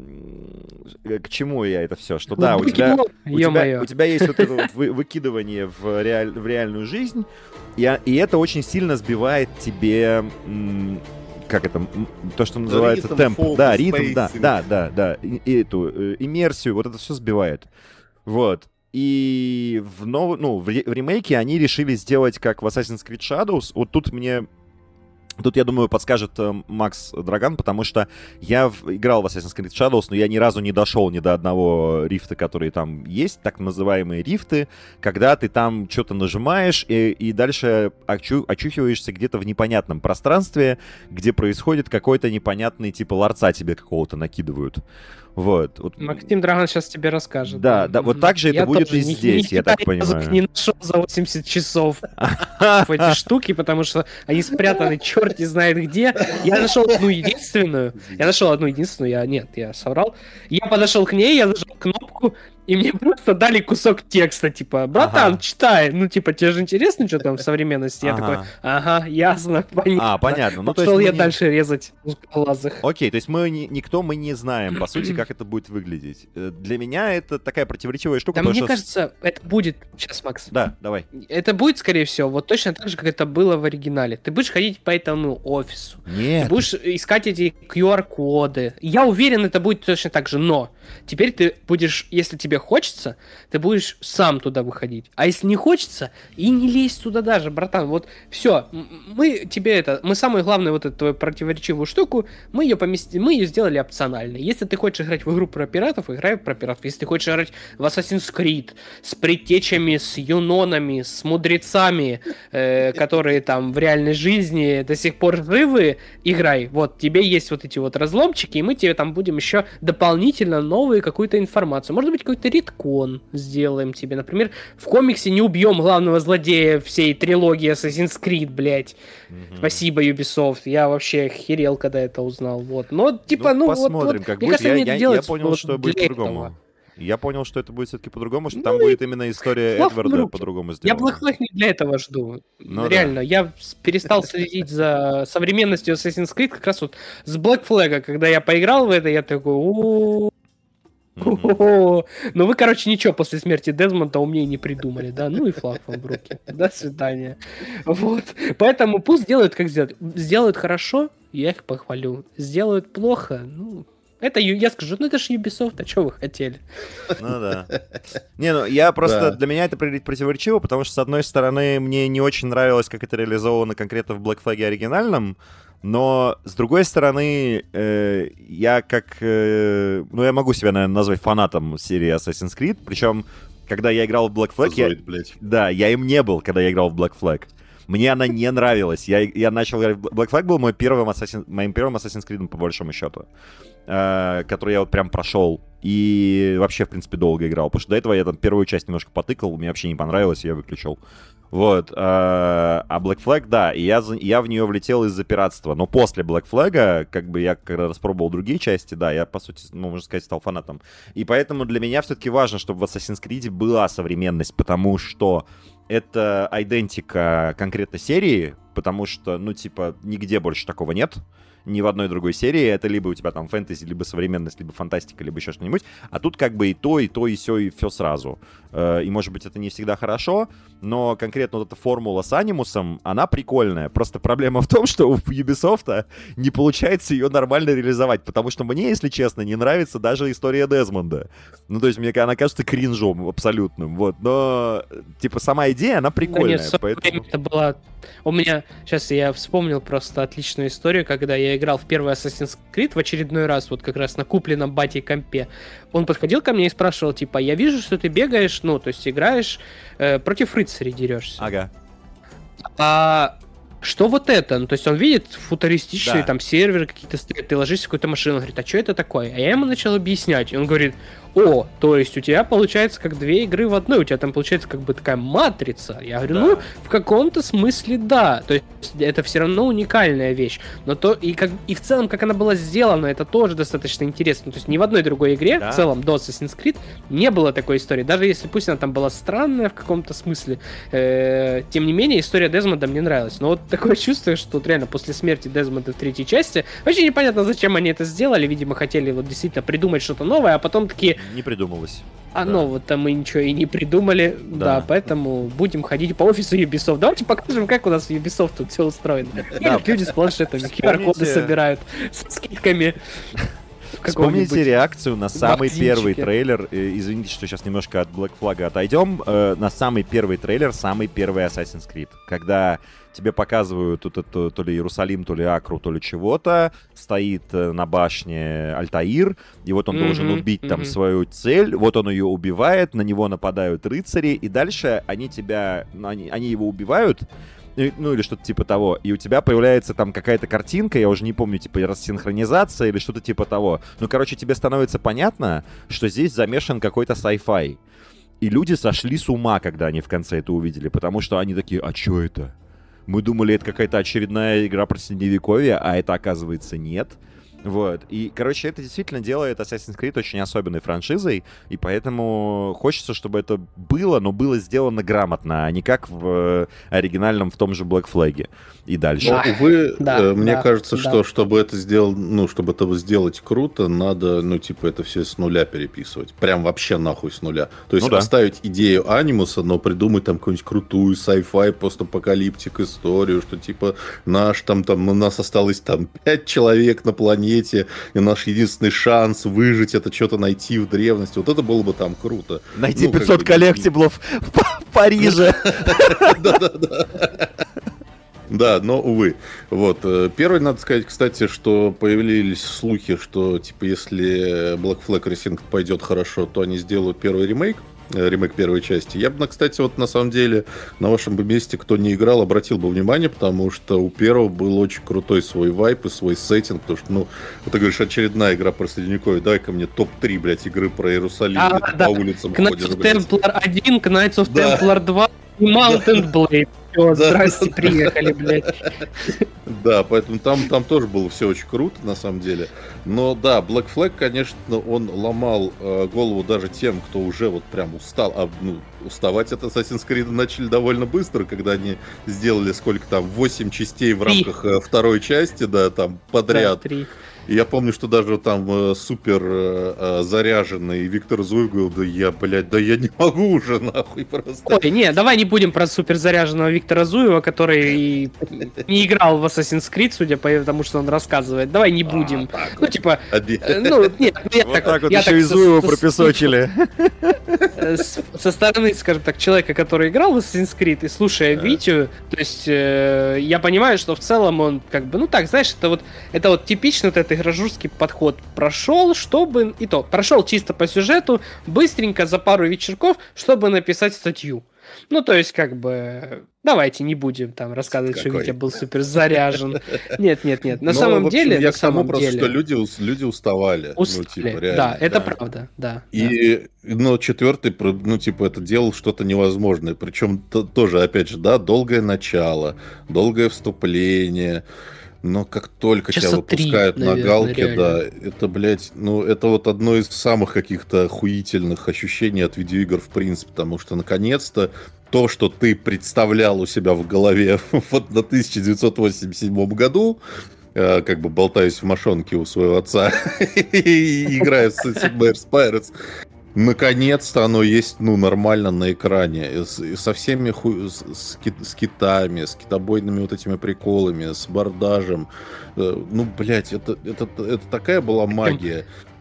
чему я это все? Что да, у тебя есть вот это вот выкидывание в реальную жизнь, и это очень сильно сбивает тебе, как это, то, что называется темп. Да, ритм, да, и эту иммерсию, вот это все сбивает. Вот. И в ремейке они решили сделать как в Assassin's Creed Shadows. Вот Тут, я думаю, подскажет Макс Драган, потому что я играл в Assassin's Creed Shadows, но я ни разу не дошел ни до одного рифта, которые там есть, так называемые рифты, когда ты там что-то нажимаешь и дальше очухиваешься где-то в непонятном пространстве, где происходит какой-то непонятный, типа, ларца тебе какого-то накидывают. Вот. Максим Драган сейчас тебе расскажет. Да, вот так же это будет и здесь, я так понимаю. Я не нашел за 80 часов эти штуки, потому что они спрятаны черти знает где. Я нашел одну единственную, я соврал. Я подошел к ней, я нажал кнопку, и мне просто дали кусок текста, типа, братан, читай. Ну, типа, тебе же интересно, что там в современности? Я такой, ясно, понятно. Понятно. Ну, пошел я дальше резать узкоглазых. Окей, то есть мы не знаем, по сути, как это будет выглядеть. Для меня это такая противоречивая штука. Да, мне кажется, это будет... Сейчас, Макс. Да, давай. Это будет, скорее всего, вот точно так же, как это было в оригинале. Ты будешь ходить по этому офису. Нет. Ты будешь искать эти QR-коды. Я уверен, это будет точно так же, но теперь ты будешь, если тебе хочется, ты будешь сам туда выходить. А если не хочется, и не лезь туда даже, братан. Вот все, мы самую главную вот эту твою противоречивую штуку, мы ее сделали опциональной. Если ты хочешь играть в игру про пиратов, играй про пиратов. Если ты хочешь играть в Assassin's Creed с предтечами, с юнонами, с мудрецами, которые там в реальной жизни до сих пор живы, играй. Вот, тебе есть вот эти вот разломчики, и мы тебе там будем еще дополнительно новую какую-то информацию. Может быть, какой-то редкон сделаем тебе. Например, в комиксе не убьем главного злодея всей трилогии Assassin's Creed, блять. Спасибо, Ubisoft. Я вообще охерел, когда это узнал. Вот. Но, типа, посмотрим, как будет. Я понял, что будет по-другому. Я понял, что это будет все-таки по-другому, что там будет именно история Эдварда по-другому сделана. Я Black Flag не для этого жду. Реально, я перестал следить за современностью Assassin's Creed как раз вот с Black Flag. Когда я поиграл в это, я такой... Ну вы, короче, ничего после смерти Дезмонда умнее не придумали, да? Ну и флаг вам в руки. До свидания. Вот. Поэтому пусть сделают, как сделают. Сделают хорошо, я их похвалю. Сделают плохо, это, я скажу, это же Ubisoft, а что вы хотели? Ну да. Я просто, для меня это противоречиво, потому что, с одной стороны, мне не очень нравилось, как это реализовано конкретно в Black Flag оригинальном, но, с другой стороны, я я могу себя, наверное, назвать фанатом серии Assassin's Creed, причем, когда я играл в Black Flag, я им не был, когда я играл в Black Flag. Мне она не нравилась. Я начал играть в Black Flag, был моим первым Assassin's Creed, по большому счету, который я вот прям прошел. И вообще, в принципе, долго играл. Потому что до этого я там первую часть немножко потыкал, мне вообще не понравилось, я выключил. Вот. А Black Flag, да, и я в нее влетел из-за пиратства. Но после Black Flag, как бы я когда распробовал другие части, да, я, по сути, можно сказать, стал фанатом. И поэтому для меня все-таки важно, чтобы в Assassin's Creed была современность, потому что это айдентика конкретно серии, потому что, нигде больше такого нет. Ни в одной другой серии. Это либо у тебя там фэнтези, либо современность, либо фантастика, либо еще что-нибудь. А тут как бы и то, и сё, и все сразу. И, может быть, это не всегда хорошо, но конкретно вот эта формула с анимусом, она прикольная. Просто проблема в том, что у Ubisoft не получается ее нормально реализовать, потому что мне, если честно, не нравится даже история Дезмонда. То есть мне она кажется кринжом абсолютным, вот. Но, сама идея, она прикольная. Поэтому... Это была... У меня Сейчас я вспомнил просто отличную историю, когда я играл в первый Assassin's Creed в очередной раз, вот как раз на купленном батей компе. Он подходил ко мне и спрашивал, типа, я вижу, что ты бегаешь, ну, то есть играешь, против рыцарей дерешься. Ага. А что вот это? Ну, то есть он видит футуристичные Да. там серверы какие-то стоят, ты ложишься в какую-то машину, он говорит, а что это такое? А я ему начал объяснять, и он говорит, о, то есть у тебя получается как две игры в одной, у тебя там получается как бы такая матрица. Я говорю, Да. ну, в каком-то смысле да, то есть это все равно уникальная вещь, но то, и в целом, как она была сделана, это тоже достаточно интересно, то есть ни в одной другой игре, Да. в целом, до Assassin's Creed, не было такой истории, даже если пусть она там была странная в каком-то смысле, тем не менее, история Дезмонда мне нравилась, но вот такое чувство, что вот реально после смерти Дезмонда в третьей части, вообще непонятно, зачем они это сделали, видимо, хотели вот действительно придумать что-то новое, а потом такие, Не придумалось. а Да. нового-то мы ничего и не придумали, да, Да. поэтому будем ходить по офису Ubisoft. Давайте покажем, как у нас в Ubisoft тут все устроено. Как люди с планшетами QR-коды Вспомните- собирают со скидками. Вспомните реакцию на самый магазинчике. первый трейлер. Извините, что сейчас немножко от Black Flag отойдем. На самый первый трейлер, самый первый Assassin's Creed. Когда тебе показывают тут это, то ли Иерусалим, то ли Акру, то ли чего-то. Стоит на башне Альтаир, и вот он должен убить там свою цель. Вот он ее убивает, на него нападают рыцари, и дальше они его убивают. Ну, или что-то типа того. И у тебя появляется там какая-то картинка, я уже не помню, типа рассинхронизация или что-то типа того. Ну, короче, тебе становится понятно, что здесь замешан какой-то sci-fi. И люди сошли с ума, когда они в конце это увидели, потому что они такие, а чё это? Мы думали, это какая-то очередная игра про Средневековье, а это, оказывается, нет. Вот. И, короче, это действительно делает Assassin's Creed очень особенной франшизой, и поэтому хочется, чтобы это было, но было сделано грамотно, а не как в оригинальном в том же Black Flag. И дальше. Но, увы, Да, мне да, кажется, да. что чтобы это чтобы это сделать круто, надо, это все с нуля переписывать. Прям вообще нахуй с нуля. То есть Ну да. оставить идею анимуса, но придумать там какую-нибудь крутую sci-fi, постапокалиптик историю, что типа у нас осталось там 5 человек на планете, и наш единственный шанс выжить это что-то найти в древности. Вот это было бы там круто. Найти Ну, как 500 бы, коллектиблов в Париже. Да, но, увы. Вот. Первый, надо сказать, кстати, что появились слухи, что, типа, если Black Flag Racing пойдет хорошо, то они сделают первый ремейк первой части. Я бы, кстати, вот на самом деле на вашем бы месте, кто не играл, обратил бы внимание, потому что у первого был очень крутой свой вайп и свой сеттинг, потому что, вот ты говоришь, очередная игра про Средневековье, дай-ка мне топ-3, блядь, игры проИерусалим, где ты по улицам Knights ходишь, of блядь. Templar 1, Knights of Да. Templar 2 и Mountain Blade. Все, Да. здрасте, приехали, блядь. Да, поэтому там тоже было все очень круто, на самом деле. Но да, Black Flag, конечно, он ломал голову даже тем, кто уже вот прям устал. Уставать от Assassin's Creed начали довольно быстро, когда они сделали сколько там, 8 частей в рамках второй части, да, там подряд. Да, 3. И я помню, что даже там супер заряженный Виктор Зуев говорил, да я не могу уже, нахуй, просто. Ой, не, давай не будем про суперзаряженного Виктора Зуева, который не играл в Assassin's Creed, судя по тому, что он рассказывает. Давай не будем. так Ну, типа, вот. нет, я Вот так вот я еще и со- Зуева со- пропесочили. со стороны, скажем так, человека, который играл в Assassin's Creed, и слушая Витю, то есть я понимаю, что в целом он как бы, знаешь, это вот типичный вот этот игражурский подход. Прошел чисто по сюжету, быстренько за пару вечерков, чтобы написать статью. Ну, то есть, как бы, давайте не будем там рассказывать, что Какой? Витя был супер заряжен. Нет. На Но, самом в общем, деле, я на к тому самом просто, деле... что люди уставали. Устали. Реально. Да, это Да. правда, да. И, четвертый, это делал что-то невозможное. Причем тоже, опять же, да, долгое начало, долгое вступление. Но как только Часа тебя выпускают 3, на наверное, галке, реально. да, это, блядь, это вот одно из самых каких-то охуительных ощущений от видеоигр в принципе, потому что, наконец-то, то, что ты представлял у себя в голове вот на 1987 году, как бы болтаюсь в мошонке у своего отца и играю в Sid Meier's Pirates, наконец-то оно есть, нормально на экране. Со всеми с китами, с китобойными вот этими приколами, с бордажем. Блядь, это такая была магия.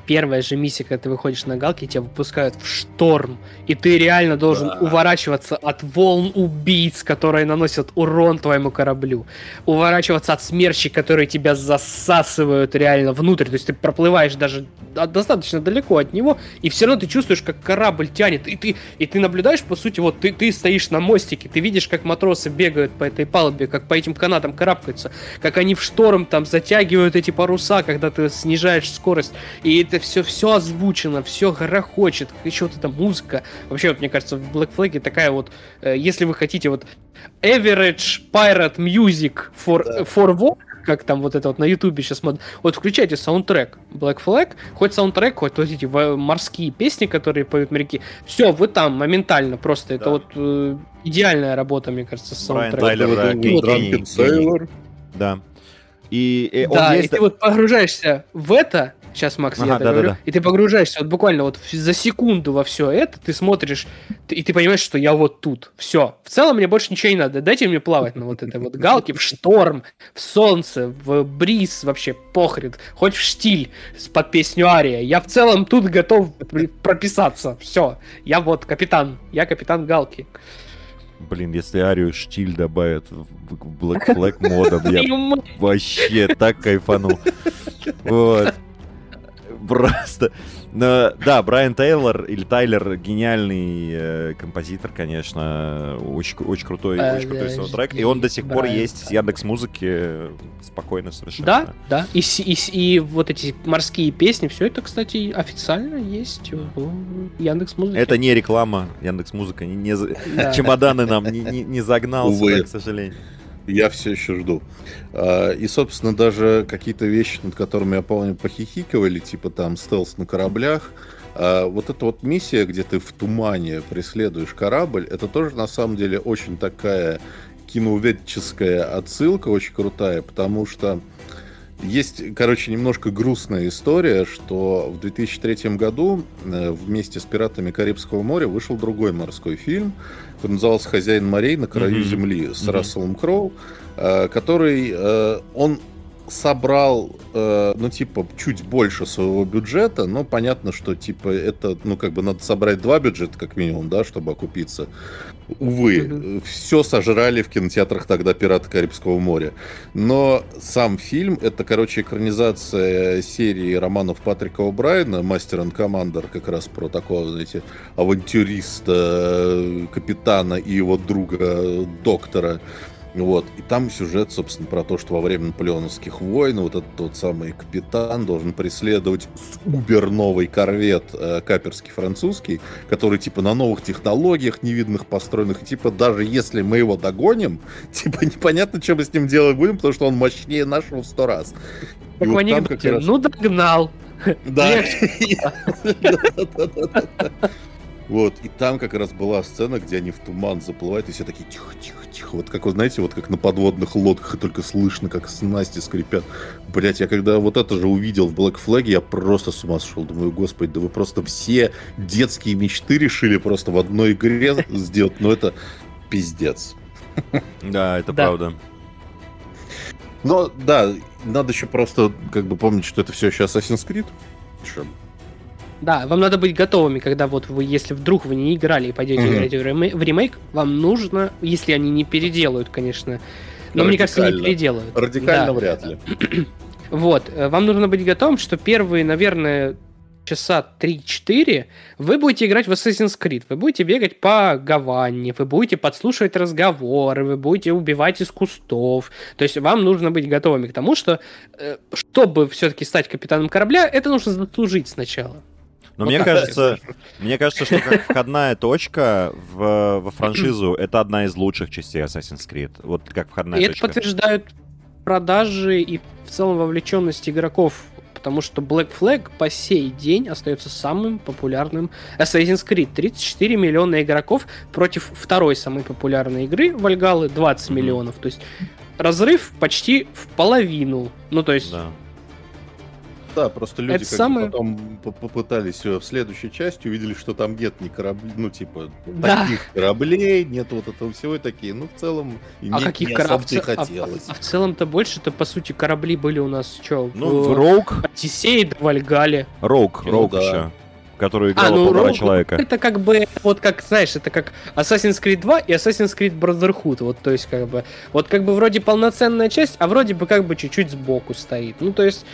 первая же миссия, когда ты выходишь на галке, тебя выпускают в шторм, и ты реально должен уворачиваться от волн убийц, которые наносят урон твоему кораблю, уворачиваться от смерчей, которые тебя засасывают реально внутрь, то есть ты проплываешь даже достаточно далеко от него, и все равно ты чувствуешь, как корабль тянет, и ты наблюдаешь, по сути, вот ты стоишь на мостике, ты видишь, как матросы бегают по этой палубе, как по этим канатам карабкаются, как они в шторм там затягивают эти паруса, когда ты снижаешь скорость, и это все озвучено, все грохочет, еще вот эта музыка. Вообще, вот, мне кажется, в Black Flag такая вот, если вы хотите вот average pirate music for war, как там вот это вот на ютубе сейчас модно, вот включайте саундтрек Black Flag, хоть саундтрек, хоть вот эти морские песни, которые поют моряки, все, вы там моментально просто, это вот идеальная работа, мне кажется, с саундтреком. Брайан Тайлер, гений. Да. И ты вот погружаешься в это, сейчас, Макс, я говорю, и ты погружаешься вот буквально вот за секунду во все это, ты смотришь, и ты понимаешь, что я вот тут. Все. В целом мне больше ничего не надо. Дайте мне плавать на вот этой вот галке, в шторм, в солнце, в бриз, вообще похрен. Хоть в штиль под песню Ария. Я в целом тут готов прописаться. Все. Я вот капитан. Я капитан галки. Блин, если Арию штиль добавят в Black Flag модом, я вообще так кайфанул. Вот. Просто. Но, да, Брайан Тейлор или Тайлер гениальный композитор, конечно, очень крутой саундтрек, и он до сих пор есть с Яндекс.Музыки спокойно совершенно. Да. И вот эти морские песни, все это, кстати, официально есть в Яндекс.Музыке. Это не реклама, Яндекс.Музыка чемоданы нам не загнал сюда, к сожалению. Я все еще жду. И, собственно, даже какие-то вещи, над которыми, я помню, похихикивали, типа там стелс на кораблях, вот эта вот миссия, где ты в тумане преследуешь корабль, это тоже, на самом деле, очень такая киноуведческая отсылка, очень крутая, потому что есть, короче, немножко грустная история, что в 2003 году вместе с «Пиратами Карибского моря» вышел другой морской фильм, который назывался «Хозяин морей на краю земли» с Расселом Кроу, который он собрал, чуть больше своего бюджета, но понятно, что, это, надо собрать 2 бюджета, как минимум, да, чтобы окупиться. Увы, все сожрали в кинотеатрах тогда «Пираты Карибского моря». Но сам фильм, это, экранизация серии романов Патрика О'Брайена «Мастер энд Командер», как раз про такого, знаете, авантюриста, капитана и его друга, доктора. Вот. И там сюжет, собственно, про то, что во время наполеоновских войн вот этот тот самый капитан должен преследовать убер-новый корвет каперский французский, который, на новых технологиях невиданных построенных, и, даже если мы его догоним, непонятно, что мы с ним делать будем, потому что он мощнее нашего в 100 раз. Как в анекдоте, догнал. Да. Вот, и там как раз была сцена, где они в туман заплывают, и все такие тихо-тихо-тихо. Вот как, вы знаете, вот как на подводных лодках, и только слышно, как снасти скрипят. Блять, я когда вот это же увидел в Black Flag, я просто с ума сошел. Думаю, господи, да вы просто все детские мечты решили просто в одной игре сделать. Ну это пиздец. Да, это правда. Но, да, надо еще просто помнить, что это все еще Assassin's Creed. Да, вам надо быть готовыми, когда вот вы, если вдруг вы не играли и пойдете играть в ремейк, вам нужно, если они не переделают, конечно, но мне кажется, не переделают. Радикально вряд ли. Вот, вам нужно быть готовым, что первые, наверное, часа 3-4 вы будете играть в Assassin's Creed, вы будете бегать по Гаване, вы будете подслушивать разговоры, вы будете убивать из кустов. То есть вам нужно быть готовыми к тому, что чтобы все-таки стать капитаном корабля, это нужно заслужить сначала. Но мне кажется, что как входная точка во франшизу, это одна из лучших частей Assassin's Creed. Вот как входная точка. И это подтверждают продажи и в целом вовлеченность игроков, потому что Black Flag по сей день остается самым популярным Assassin's Creed. 34 миллиона игроков против второй самой популярной игры Valhalla 20 миллионов. То есть разрыв почти в половину. Ну, то есть... Да. Да, просто люди Это самое... потом попытались в следующей части, увидели, что там нет ни кораблей, ну, типа, Да. таких кораблей, нет вот этого всего и такие. Ну, в целом, каких особо-то хотелось. А в целом-то больше-то, по сути, корабли были у нас, что, Ну, в Rogue. Одиссее, да, Вальгале. Rogue да. еще. Который играл полтора человека. Это как бы, вот как, знаешь, это как Assassin's Creed 2 и Assassin's Creed Brotherhood. Вот, то есть, как бы, вот как бы вроде полноценная часть, а вроде бы как бы чуть-чуть сбоку стоит. Ну, то есть...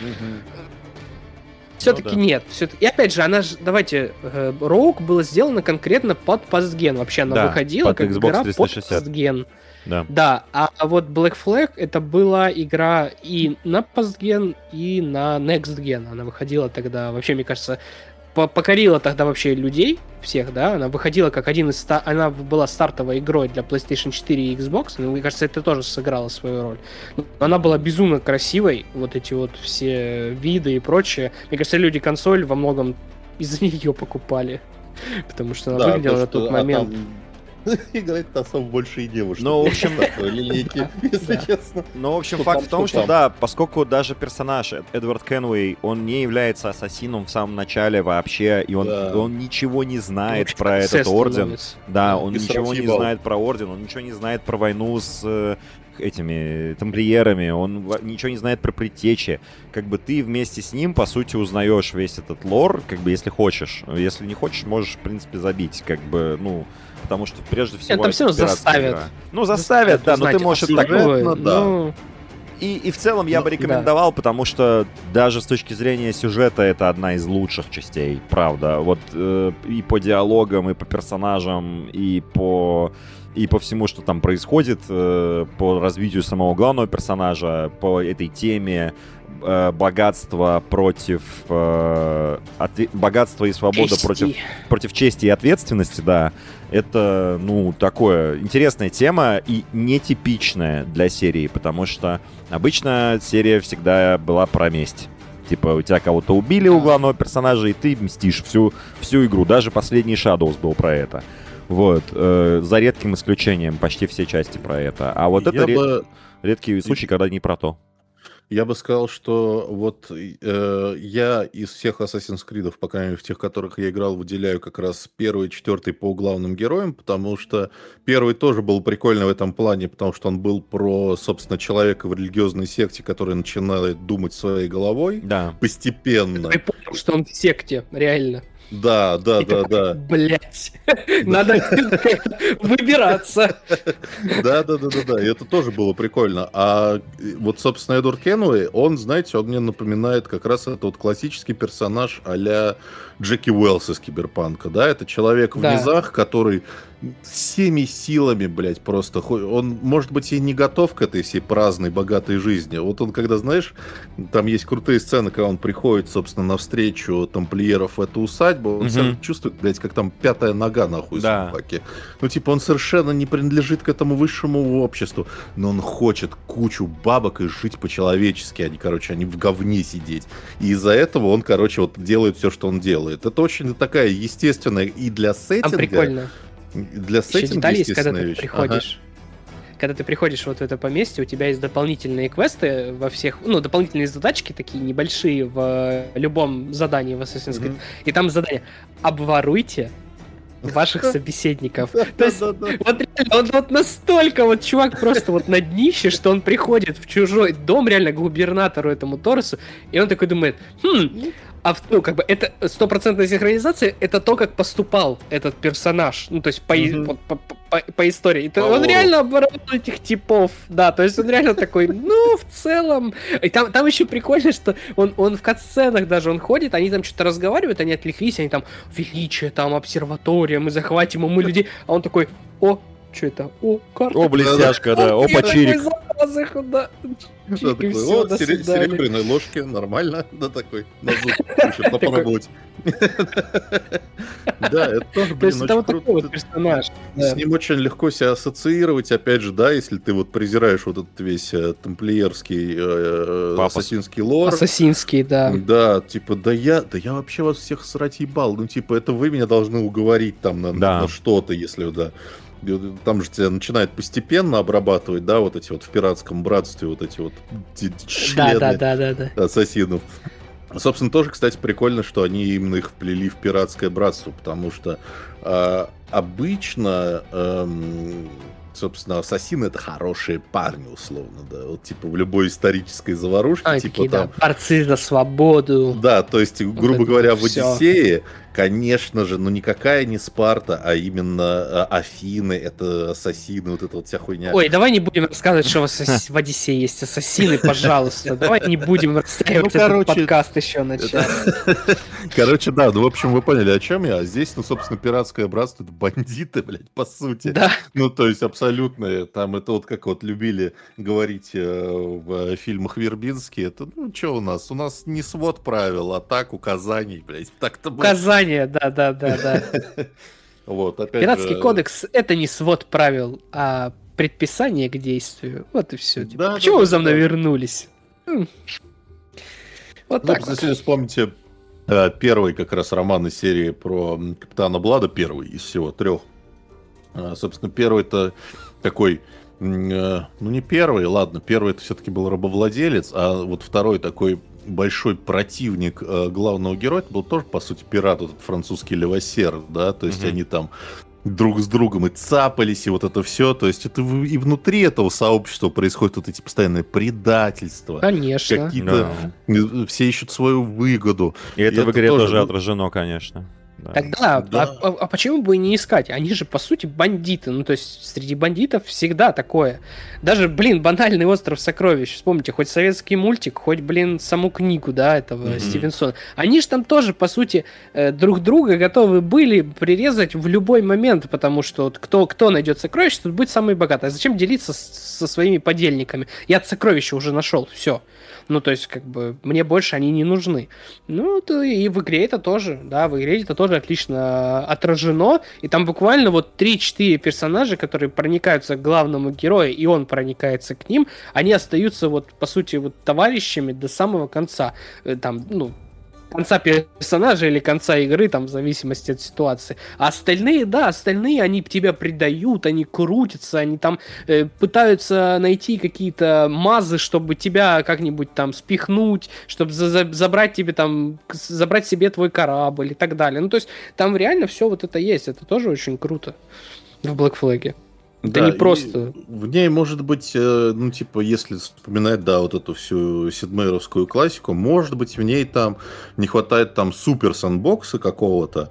Все-таки нет. И опять же, она же, давайте, Rogue было сделано конкретно под постген. Вообще она выходила под как Xbox игра 360. под постген. Да. А вот Black Flag это была игра и на постген, и на Next Gen. Она выходила тогда, вообще, мне кажется, покорила тогда вообще людей всех, да, она выходила как один из... Она была стартовой игрой для PlayStation 4 и Xbox, но мне кажется, это тоже сыграло свою роль. Она была безумно красивой, вот эти вот все виды и прочее. Мне кажется, люди консоль во многом из-за нее покупали, потому что она выглядела на тот момент... Играть-то особо больше и девушек. Ну, в общем... линейки, если честно. Ну, в общем, факт в том, что да, поскольку даже персонаж Эдвард Кенуэй, он не является ассасином в самом начале вообще, и он ничего не знает про этот орден. Да, он ничего не знает про орден, он ничего не знает про войну с этими тамплиерами, он ничего не знает про предтечи. Как бы ты вместе с ним, по сути, узнаешь весь этот лор, как бы, если хочешь. Если не хочешь, можешь, в принципе, забить, как бы, ну... Потому что, прежде всего, там все равно заставят. Игра. Ну, заставят, да, но ты можешь это так... да. И в целом я бы рекомендовал, потому что даже с точки зрения сюжета это одна из лучших частей, правда. Вот и по диалогам, и по персонажам, и по всему, что там происходит, по развитию самого главного персонажа, по этой теме богатство против богатство и свобода против чести и ответственности, да. Это, ну, такое интересная тема и нетипичная для серии, потому что обычно серия всегда была про месть. Типа, у тебя кого-то убили у главного персонажа, и ты мстишь всю игру. Даже последний Shadows был про это. Вот. За редким исключением почти все части про это. А вот это редкий случай, когда не про то. Я бы сказал, что вот я из всех Assassin's Creed, по крайней мере, в тех, которых я играл, выделяю как раз первый и четвертый по главным героям, потому что первый тоже был прикольный в этом плане, потому что он был про, собственно, человека в религиозной секте, который начинает думать своей головой постепенно. Я понял, что он в секте, реально. Да. Блять, надо выбираться. Да, и это тоже было прикольно. А вот, собственно, Эдвард Кенуэй, он, знаете, он мне напоминает как раз это вот классический персонаж а-ля Джеки Уэллс из Киберпанка, да, это человек в низах, который всеми силами, блядь, просто... Он, может быть, и не готов к этой всей праздной, богатой жизни. Вот он, когда, знаешь, там есть крутые сцены, когда он приходит, собственно, навстречу тамплиеров в эту усадьбу, он себя чувствует, блядь, как там пятая нога, нахуй, собаки. Ну, типа, он совершенно не принадлежит к этому высшему обществу, но он хочет кучу бабок и жить по-человечески, они в говне сидеть. И из-за этого он, короче, вот делает все, что он делает. Это очень такая естественная и для сеттинга... Там прикольно. Для сеттинга естественная вещь. Когда ты приходишь вот в это поместье, у тебя есть дополнительные квесты во всех, ну, дополнительные задачки такие небольшие в любом задании в Assassin's Creed. И там задание: обворуйте ваших собеседников. То есть, вот реально, он вот настолько вот чувак просто вот на днище, что он приходит в чужой дом, реально, к губернатору этому Торресу, и он такой думает: ну, как бы, это стопроцентная синхронизация, это то, как поступал этот персонаж, ну, то есть по истории. Он реально обворовал этих типов, да, то есть он реально такой, ну, в целом... И там еще прикольно, что он в катсценах даже, он ходит, они там что-то разговаривают, они отвлеклись, они там: величие, там, обсерватория, мы захватим умы людей, а он такой: о, что это? О, карта. О, блестяшка, да, о, почирик. Серебряной ложки, нормально, да, такой, на зуб еще попробовать. Да, это тоже, блин, очень круто. С ним очень легко себя ассоциировать, опять же, да, если ты вот презираешь вот этот весь тамплиерский, ассасинский лор. Ассасинский, да. Да, типа, да я вообще вас всех срать ебал, ну, типа, это вы меня должны уговорить там на что-то, если, да. Там же тебя начинает постепенно обрабатывать, да, вот эти вот в пиратском братстве, вот эти вот члены ассасинов. Собственно, тоже, кстати, прикольно, что они именно их вплели в пиратское братство, потому что обычно, собственно, ассасины — это хорошие парни, условно, да, вот типа в любой исторической заварушке, типа такие, там... да, борцы за свободу. Да, то есть, грубо вот говоря, в всё. Одиссее, конечно же, ну никакая не Спарта, а именно Афины, это ассасины, вот эта вот вся хуйня. Ой, давай не будем рассказывать, что в Одиссее есть ассасины, пожалуйста. Давай не будем растягивать этот подкаст еще на час. Короче, да, ну, в общем, вы поняли, о чем я. А здесь, ну, собственно, пиратское братство — это бандиты, блядь, по сути. Да. Ну, то есть, абсолютно, там, это вот как вот любили говорить в фильмах Вербински, это, ну, что у нас? У нас не свод правил, а так указаний, блядь. Так-то будет. Указания, да. Вот, опять Пиратский же... кодекс — это не свод правил, а предписание к действию. Вот и все. Да, почему да, вы за мной да. вернулись? Вот Ну, так вот. если вспомните первый как раз роман из серии про Капитана Блада, первый из всего 3. Собственно, первый-то такой, ну не первый, ладно, первый это все-таки был рабовладелец, а вот второй такой большой противник главного героя, это был тоже, по сути, пират, этот французский Левассер, да, то есть они там друг с другом и цапались, и вот это все, то есть это и внутри этого сообщества происходят вот эти постоянные предательства. Конечно. Какие-то... Все ищут свою выгоду. И это в игре тоже отражено, конечно. Да. Тогда, Да. а почему бы и не искать? Они же, по сути, бандиты. Ну, то есть, среди бандитов всегда такое. Даже, банальный «Остров сокровищ». Вспомните, хоть советский мультик, хоть, саму книгу, да, этого Стивенсона. Они же там тоже, по сути, друг друга готовы были прирезать в любой момент, потому что вот кто найдет сокровище, тот будет самый богатый. А зачем делиться со своими подельниками? Я сокровища уже нашел, все. Ну, то есть, мне больше они не нужны. Ну, то и в игре это тоже, да, в игре это тоже отлично отражено, и там буквально вот 3-4 персонажа, которые проникаются к главному герою, и он проникается к ним, они остаются вот, по сути, вот товарищами до самого конца. Там, конца персонажа или конца игры, там, в зависимости от ситуации. А остальные, они тебя предают, они крутятся, они там пытаются найти какие-то мазы, чтобы тебя как-нибудь там спихнуть, чтобы забрать тебе там, забрать себе твой корабль и так далее. Ну, то есть, там реально все вот это есть. Это тоже очень круто в Black Flag. Это не просто... В ней, может быть, ну, типа, если вспоминать, да, вот эту всю сидмейровскую классику, может быть, в ней там не хватает там супер сандбокса какого-то,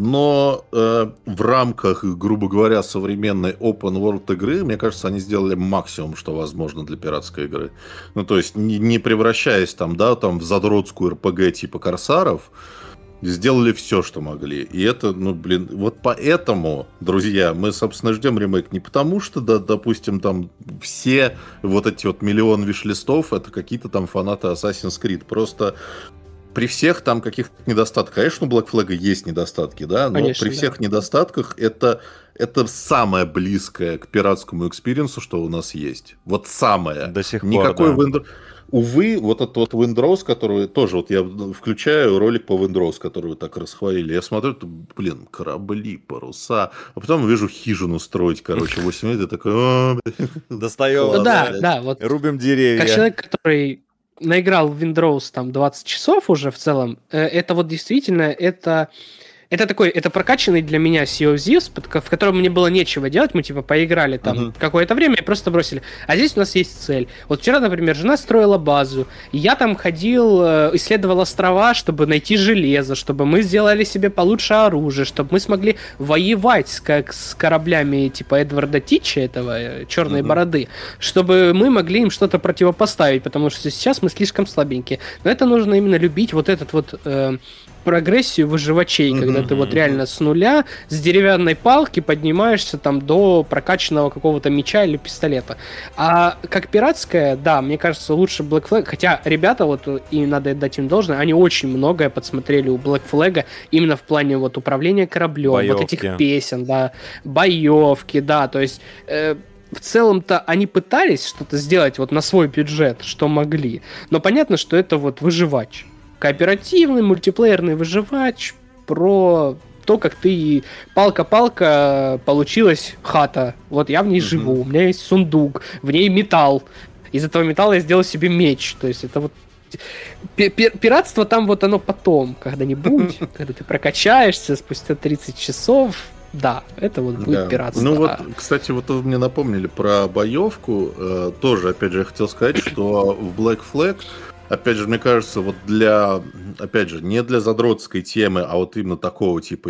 но в рамках, грубо говоря, современной open world игры, мне кажется, они сделали максимум, что возможно для пиратской игры. Ну, то есть, не превращаясь там, да, там в задротскую РПГ типа Корсаров, сделали все, что могли. И это, вот поэтому, друзья, мы, собственно, ждем ремейк не потому, что, да, допустим, там все вот эти вот миллион виш-листов это какие-то там фанаты Assassin's Creed. Просто при всех там каких-то недостатках, конечно, у Black Flag есть недостатки, да, но конечно, при всех недостатках это самое близкое к пиратскому экспириенсу, что у нас есть. Вот самое. До сих Никакой пор, да. Увы, вот этот вот Windrose, который тоже, вот я включаю ролик по Windrose, который вы так расхвалили, я смотрю, корабли, паруса, а потом вижу хижину строить, 8 лет, я такой... Достаем, да, вот рубим деревья. как человек, который наиграл в Windrose там 20 часов уже в целом, это вот действительно, это прокачанный для меня Sea of Thieves, в котором мне было нечего делать, мы типа поиграли там какое-то время и просто бросили. А здесь у нас есть цель. Вот вчера, например, жена строила базу, и я там ходил, исследовал острова, чтобы найти железо, чтобы мы сделали себе получше оружие, чтобы мы смогли воевать с кораблями типа Эдварда Тича, этого Черной бороды, чтобы мы могли им что-то противопоставить, потому что сейчас мы слишком слабенькие. Но это нужно именно любить вот этот вот... прогрессию выживачей, когда ты вот реально с нуля, с деревянной палки поднимаешься там до прокачанного какого-то меча или пистолета. А как пиратская, да, мне кажется, лучше Black Flag, хотя ребята, вот, и надо дать им должное, они очень многое подсмотрели у Black Flag именно в плане вот управления кораблем, боевки. Вот этих песен, да, боевки, да, то есть... в целом-то они пытались что-то сделать вот на свой бюджет, что могли, но понятно, что это вот выживач. Кооперативный, мультиплеерный выживач про то, как ты палка-палка, получилась хата. Вот я в ней живу, у меня есть сундук, в ней металл. Из этого металла я сделал себе меч. То есть это вот пиратство там вот оно потом, когда-нибудь, когда ты прокачаешься спустя 30 часов, да, это вот будет пиратство. Ну вот, кстати, вот вы мне напомнили про боевку, тоже, опять же, я хотел сказать, что в Black Flag, опять же, мне кажется, вот опять же, не для задротской темы, а вот именно такого типа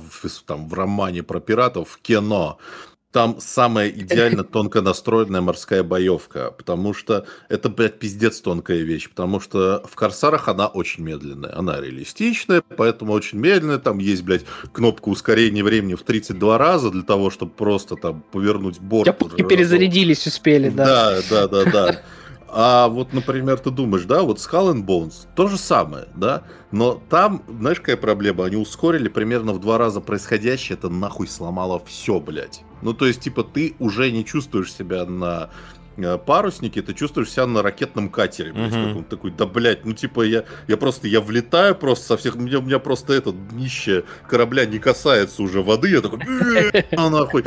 в романе про пиратов, в кино, там самая идеально тонко настроенная морская боевка, потому что это, блядь, пиздец тонкая вещь, потому что в Корсарах она очень медленная, она реалистичная, поэтому очень медленная, там есть, блядь, кнопка ускорения времени в 32 раза для того, чтобы просто там повернуть борт. И перезарядились успели, да. Да. А вот, например, ты думаешь, да, вот Skull and Bones, то же самое, да, но там, знаешь, какая проблема? Они ускорили примерно в 2 раза происходящее, это нахуй сломало все, блядь. Ну, то есть, типа, ты уже не чувствуешь себя на паруснике, ты чувствуешь себя на ракетном катере, блядь, каком-то такой, да, блядь, ну, типа, я влетаю просто со всех, у меня просто это днище корабля не касается уже воды, я такой, нахуй,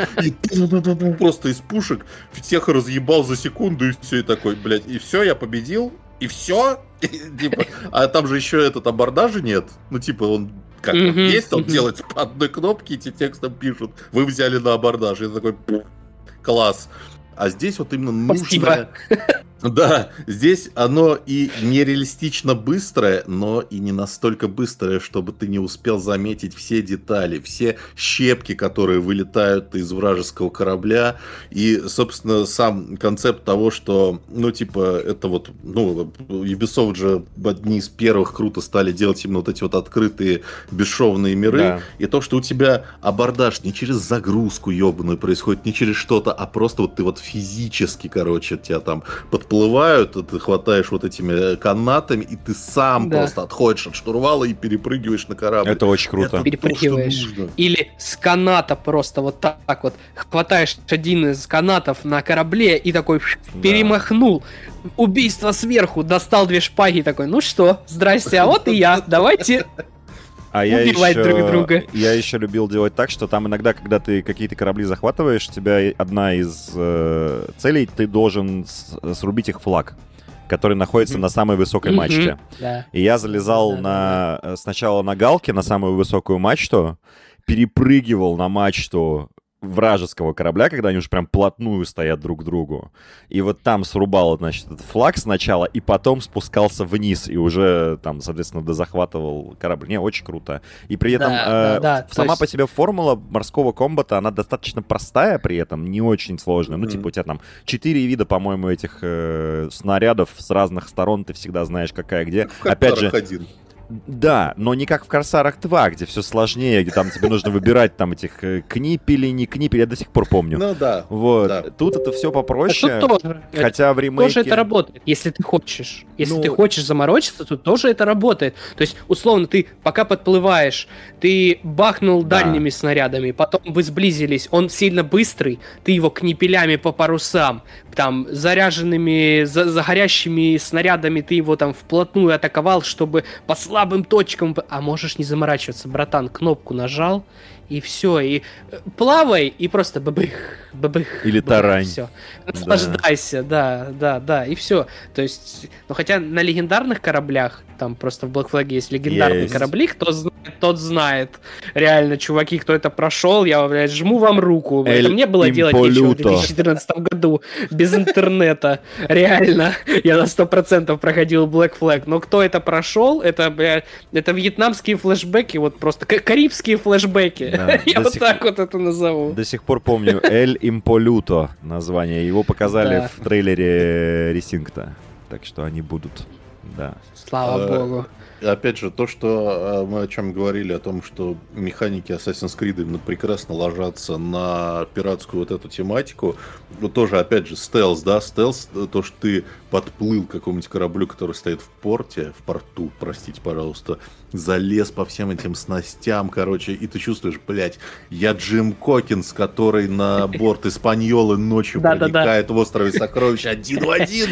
и просто из пушек всех разъебал за секунду, и все, и такой, блядь, и все, я победил, и все, типа, а там же еще этот абордажа нет, ну, типа, он как есть, он делает по одной кнопке, и тебе текстом пишут, вы взяли на абордаж, и такой, класс. А здесь вот именно нужно... Да, здесь оно и нереалистично быстрое, но и не настолько быстрое, чтобы ты не успел заметить все детали, все щепки, которые вылетают из вражеского корабля. И, собственно, сам концепт того, что, ну, типа, это вот, ну, Ubisoft же одни из первых круто стали делать именно вот эти вот открытые бесшовные миры. Да. И то, что у тебя абордаж не через загрузку ебаную происходит, не через что-то, а просто вот ты вот физически, короче, тебя там подплывают, ты хватаешь вот этими канатами, и ты сам просто отходишь от штурвала и перепрыгиваешь на корабль. Это очень круто. Перепрыгиваешь. Или с каната просто вот так вот хватаешь один из канатов на корабле и такой перемахнул. Убийство сверху, достал 2 шпаги такой, ну что, здрасте, а вот и я, давайте... убивать друг друга. Я еще любил делать так, что там иногда, когда ты какие-то корабли захватываешь, у тебя одна из целей, ты должен срубить их флаг, который находится на самой высокой мачте. И я залезал сначала на галке на самую высокую мачту, перепрыгивал на мачту вражеского корабля, когда они уже прям плотную стоят друг к другу. И вот там срубал, значит, этот флаг сначала, и потом спускался вниз, и уже там, соответственно, дозахватывал корабль. Не, очень круто. И при этом сама по себе формула морского комбата, она достаточно простая при этом, не очень сложная. Ну, типа, у тебя там 4 вида, по-моему, этих снарядов с разных сторон, ты всегда знаешь, какая где. Опять же... Да, но не как в Корсарах 2, где все сложнее, где там тебе нужно выбирать там этих книпелей, не книпелей, я до сих пор помню. Ну да. Вот. Да. Тут это все попроще. Тут тоже. Хотя в ремейке... Тоже это работает, если ты хочешь. Если ты хочешь заморочиться, тут тоже это работает. То есть, условно, ты пока подплываешь, ты бахнул дальними снарядами, потом вы сблизились, он сильно быстрый, ты его книпелями по парусам, там, заряженными, загорящими снарядами ты его там вплотную атаковал, чтобы по слабым точкам... А можешь не заморачиваться, братан, кнопку нажал, и все, и плавай, и просто бабых. Или тарань. Все. Наслаждайся, да, и все. То есть, ну хотя на легендарных кораблях, там просто в Black Flag есть легендарные корабли, кто знает, тот знает. Реально, чуваки, кто это прошел, я, блядь, жму вам руку. Это мне было делать нечего в 2014 году без интернета. Реально, я на 100% проходил Black Flag. Но кто это прошел, это, блядь, это вьетнамские флешбеки, вот просто карибские флешбеки. Да, я вот так вот это назову. До сих пор помню Эль Имполюто название. Его показали в трейлере Ресингта. Так что они будут, да. Слава богу. Опять же, то, что мы о чем говорили, о том, что механики Assassin's Creed именно прекрасно ложатся на пиратскую вот эту тематику, вот тоже, опять же, стелс, да, стелс, то, что ты подплыл к какому-нибудь кораблю, который стоит в порту, простите, пожалуйста, залез по всем этим снастям, короче, и ты чувствуешь, блядь, я Джим Кокинс, который на борт Испаньолы ночью проникает в острове Сокровища один в один.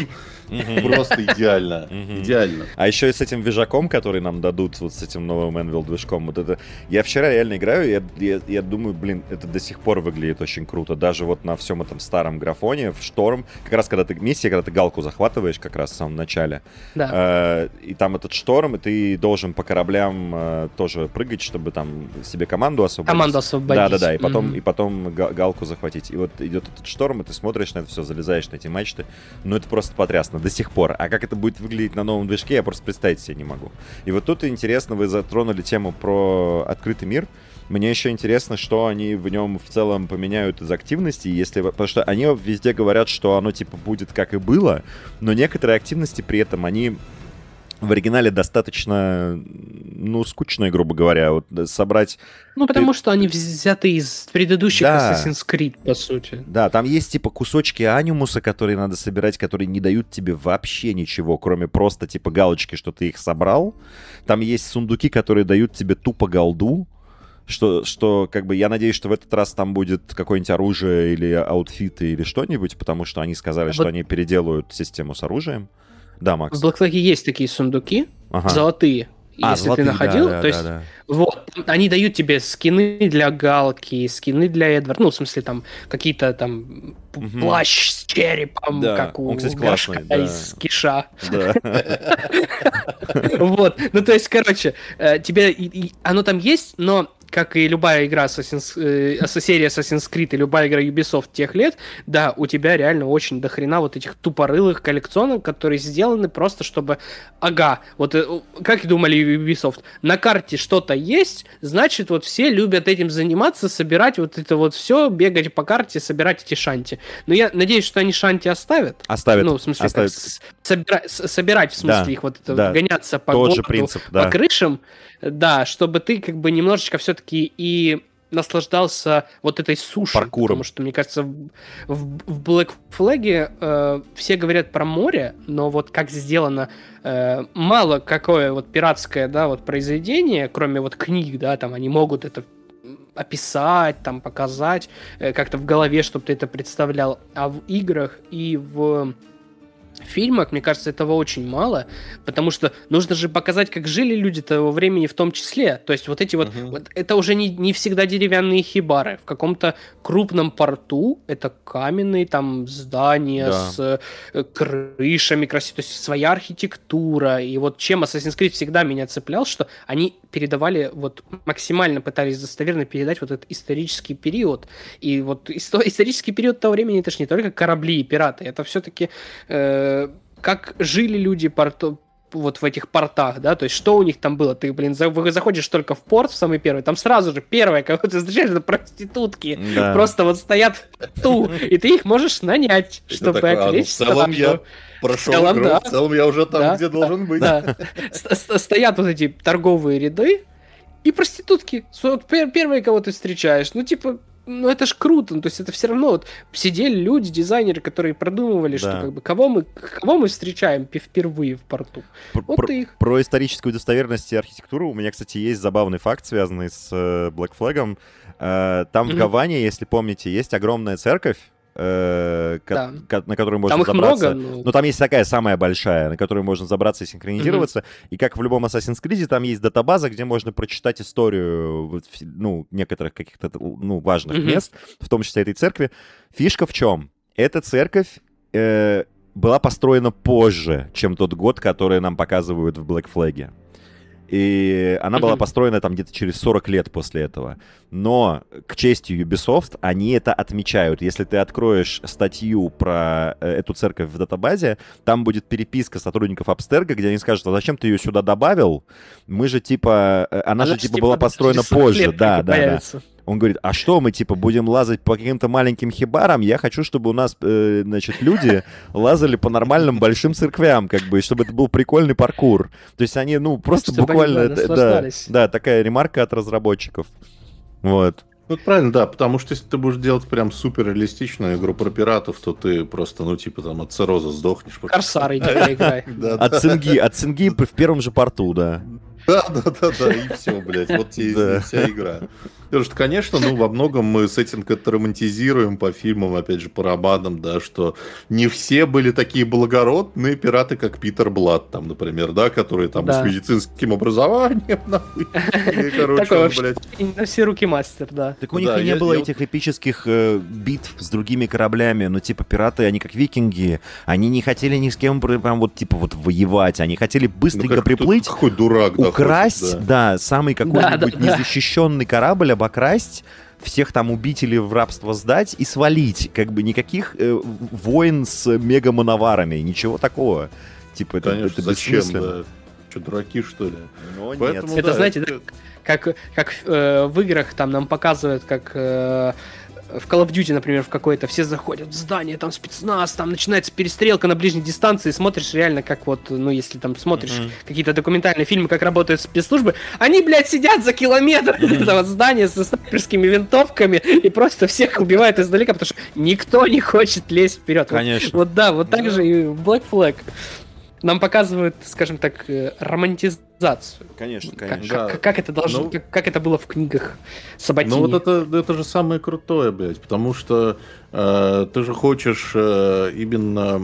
Просто идеально. Идеально. А еще и с этим вижаком, который нам дадут, вот с этим новым Anvil движком, вот это... Я вчера реально играю, я думаю, блин, это до сих пор выглядит очень круто. Даже вот на всем этом старом графоне, в Шторм, как раз когда ты галку захватываешь, как раз в самом начале, и там этот Шторм, и ты должен по кораблям тоже прыгать, чтобы там себе команду освободить. Да, и потом галку захватить. И вот идет этот Шторм, и ты смотришь на это все, залезаешь на эти мачты. Ну, это просто потрясно до сих пор. А как это будет выглядеть на новом движке, я просто представить себе не могу. И вот тут интересно, вы затронули тему про открытый мир. Мне еще интересно, что они в нем в целом поменяют из активности, потому что они везде говорят, что оно типа будет как и было, но некоторые активности при этом, они в оригинале достаточно, скучные, грубо говоря, вот собрать... потому что они взяты из предыдущих Assassin's Creed, по сути. Да, там есть типа кусочки анимуса, которые надо собирать, которые не дают тебе вообще ничего, кроме просто типа галочки, что ты их собрал. Там есть сундуки, которые дают тебе тупо голду, что как бы я надеюсь, что в этот раз там будет какое-нибудь оружие или аутфиты или что-нибудь, потому что они сказали, что они переделают систему с оружием. Да, Макс. В Black Flag есть такие сундуки, золотые, если ты находил. То есть, вот, они дают тебе скины для галки, скины для Эдварда, в смысле, там, какие-то там плащ с черепом, как у горшка из Киша. Вот, то есть, короче, тебе оно там есть, но как и любая игра серии Assassin's Creed и любая игра Ubisoft тех лет, да, у тебя реально очень дохрена вот этих тупорылых коллекционок, которые сделаны просто, чтобы... вот как думали Ubisoft, на карте что-то есть, значит, вот все любят этим заниматься, собирать вот это вот все, бегать по карте, собирать эти шанти. Но я надеюсь, что они шанти оставят. Оставят. В смысле, собирать, в смысле, их вот это, гоняться по городу, по крышам, да, чтобы ты как бы немножечко все-таки и наслаждался вот этой сушей. Паркуром. Потому что, мне кажется, в Black Flag все говорят про море, но вот как сделано мало какое вот пиратское, да, вот произведение, кроме вот книг, да, там они могут это описать, там показать, как-то в голове, чтобы ты это представлял. А в играх и в фильмах, мне кажется, этого очень мало, потому что нужно же показать, как жили люди того времени в том числе. То есть вот эти вот это уже не всегда деревянные хибары. В каком-то крупном порту это каменные там здания с крышами красивыми, то есть своя архитектура. И вот чем Assassin's Creed всегда меня цеплял, что они передавали, вот максимально пытались достоверно передать вот этот исторический период. И вот исторический период того времени, это же не только корабли и пираты, это все-таки как жили люди вот в этих портах, да, то есть что у них там было, ты, заходишь только в порт, в самый первый, там сразу же первое, кого ты встречаешь, это проститутки, просто вот стоят в порту, и ты их можешь нанять, чтобы отвлечь стражу. В целом я уже там, где должен быть. Стоят вот эти торговые ряды, и проститутки, первые, кого ты встречаешь, это ж круто, то есть это все равно вот сидели люди, дизайнеры, которые продумывали, что как бы кого мы встречаем впервые в порту. Про историческую достоверность и архитектуру у меня, кстати, есть забавный факт, связанный с Black Flag. Там в Гаване, если помните, есть огромная церковь, на которую можно там забраться. Много, но там есть такая самая большая, на которую можно забраться и синхронизироваться. И как в любом Assassin's Creed, там есть датабаза, где можно прочитать историю некоторых каких-то важных мест, в том числе этой церкви. Фишка в чем? Эта церковь была построена позже, чем тот год, который нам показывают в Black Flag. И она была построена там где-то через 40 лет после этого. Но, к чести Ubisoft, они это отмечают. Если ты откроешь статью про эту церковь в датабазе, там будет переписка сотрудников Абстерго, где они скажут, а зачем ты ее сюда добавил? Мы же она же была построена позже. Да. Он говорит, а что, мы, будем лазать по каким-то маленьким хибарам? Я хочу, чтобы у нас, люди лазали по нормальным большим церквям, и чтобы это был прикольный паркур. То есть они, просто чтобы буквально... Да, такая ремарка от разработчиков. Вот. Правильно, да, потому что если ты будешь делать прям супер реалистичную игру про пиратов, то ты просто, от цирроза сдохнешь. Корсары играй. От цинги в первом же порту, да. Да, и все, блядь, вот тебе вся игра. Потому что, конечно, во многом мы сеттинг это романтизируем по фильмам, опять же, по романам, да, что не все были такие благородные пираты, как Питер Блад, там, например, да, которые там с медицинским образованием, нахуй. Такой вообще на все руки мастер, да. Так у них и не было этих эпических битв с другими кораблями, ну, типа, пираты, они как викинги, они не хотели ни с кем прям вот, типа, вот воевать, они хотели быстренько приплыть, какой дурак, украсть, да, самый какой-нибудь незащищенный корабль, обокрасть, всех там убить или в рабство сдать и свалить. Как бы никаких войн с мега-мановарами, ничего такого. Типа, конечно, это зачем, бессмысленно. Да? Что, дураки, что ли? Но поэтому, нет. Это, знаете, да, как в играх там нам показывают, как в Call of Duty, например, в какой-то, все заходят в здание, там спецназ, там начинается перестрелка на ближней дистанции, смотришь реально, как вот, ну, если там смотришь какие-то документальные фильмы, как работают спецслужбы, они, блядь, сидят за километр от этого здания со снайперскими винтовками и просто всех убивают издалека, потому что никто не хочет лезть вперед. Конечно. Вот да, вот так же и в Black Flag. Нам показывают, скажем так, романтизацию. Конечно. Как это должно, как это было в книгах Сабатини. Ну вот это же самое крутое, блядь, потому что ты же хочешь именно...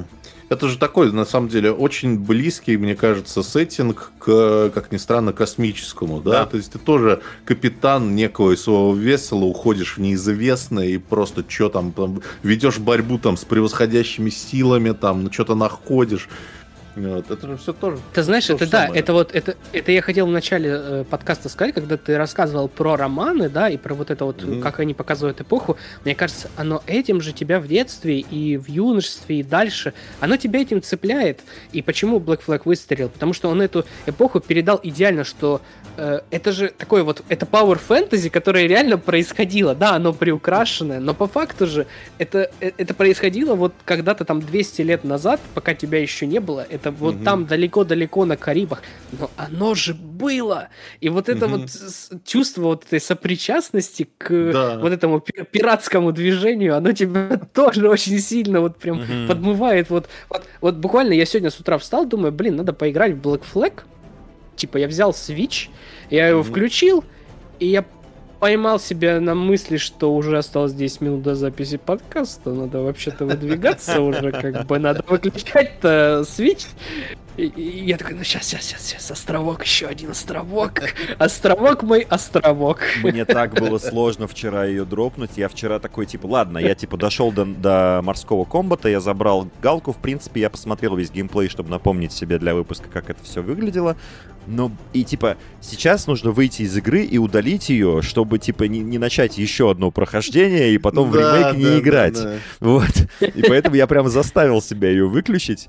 Это же такой, на самом деле, очень близкий, мне кажется, сеттинг к, как ни странно, космическому, да? То есть ты тоже капитан некого своего весела, уходишь в неизвестное и просто что там ведешь борьбу там с превосходящими силами, там, что-то находишь. Вот, это же все тоже. Ты знаешь, это да, это я хотел в начале подкаста сказать, когда ты рассказывал про романы, да, и про вот это вот, как они показывают эпоху. Мне кажется, оно этим же тебя в детстве и в юношестве и дальше, оно тебя этим цепляет. И почему Black Flag выстрелил? Потому что он эту эпоху передал идеально, что это же такое вот, это power fantasy, которое реально происходило. Да, оно приукрашенное, но по факту же это происходило вот когда-то там 200 лет назад, пока тебя еще не было. Это вот там далеко-далеко на Карибах. Но оно же было! И вот это вот чувство вот этой сопричастности к вот этому пиратскому движению, оно тебя тоже очень сильно вот прям подмывает. Вот буквально я сегодня с утра встал, думаю, блин, надо поиграть в Black Flag. Типа я взял Switch, я его включил, и я поймал себя на мысли, что уже осталось 10 минут до записи подкаста, надо вообще-то выдвигаться уже, как бы надо выключать-то Switch. И я такой, ну сейчас, островок, еще один островок. Островок мой, островок. Мне так было сложно вчера ее дропнуть. Я вчера такой, типа, ладно, я, типа, дошел до морского комбата, я забрал галку, в принципе, я посмотрел весь геймплей, чтобы напомнить себе для выпуска, как это все выглядело. Но, и, типа, сейчас нужно выйти из игры и удалить ее, чтобы, типа, не начать еще одно прохождение и потом в ремейк не играть. Вот. И поэтому я прям заставил себя ее выключить.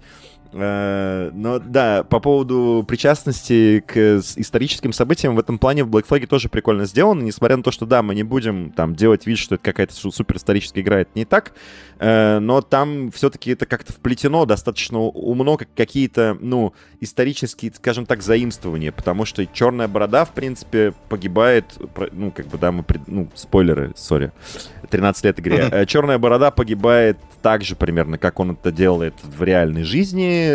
Но да, по поводу причастности к историческим событиям в этом плане в Black Flag тоже прикольно сделано, несмотря на то, что да, мы не будем там делать вид, что это какая-то супер историческая игра, это не так, но там все-таки это как-то вплетено достаточно умно, как какие-то, ну, исторические, скажем так, заимствования, потому что Черная Борода, в принципе, погибает, ну, как бы, да, спойлеры, сори, 13 лет игре, Черная Борода погибает так же примерно, как он это делает в реальной жизни,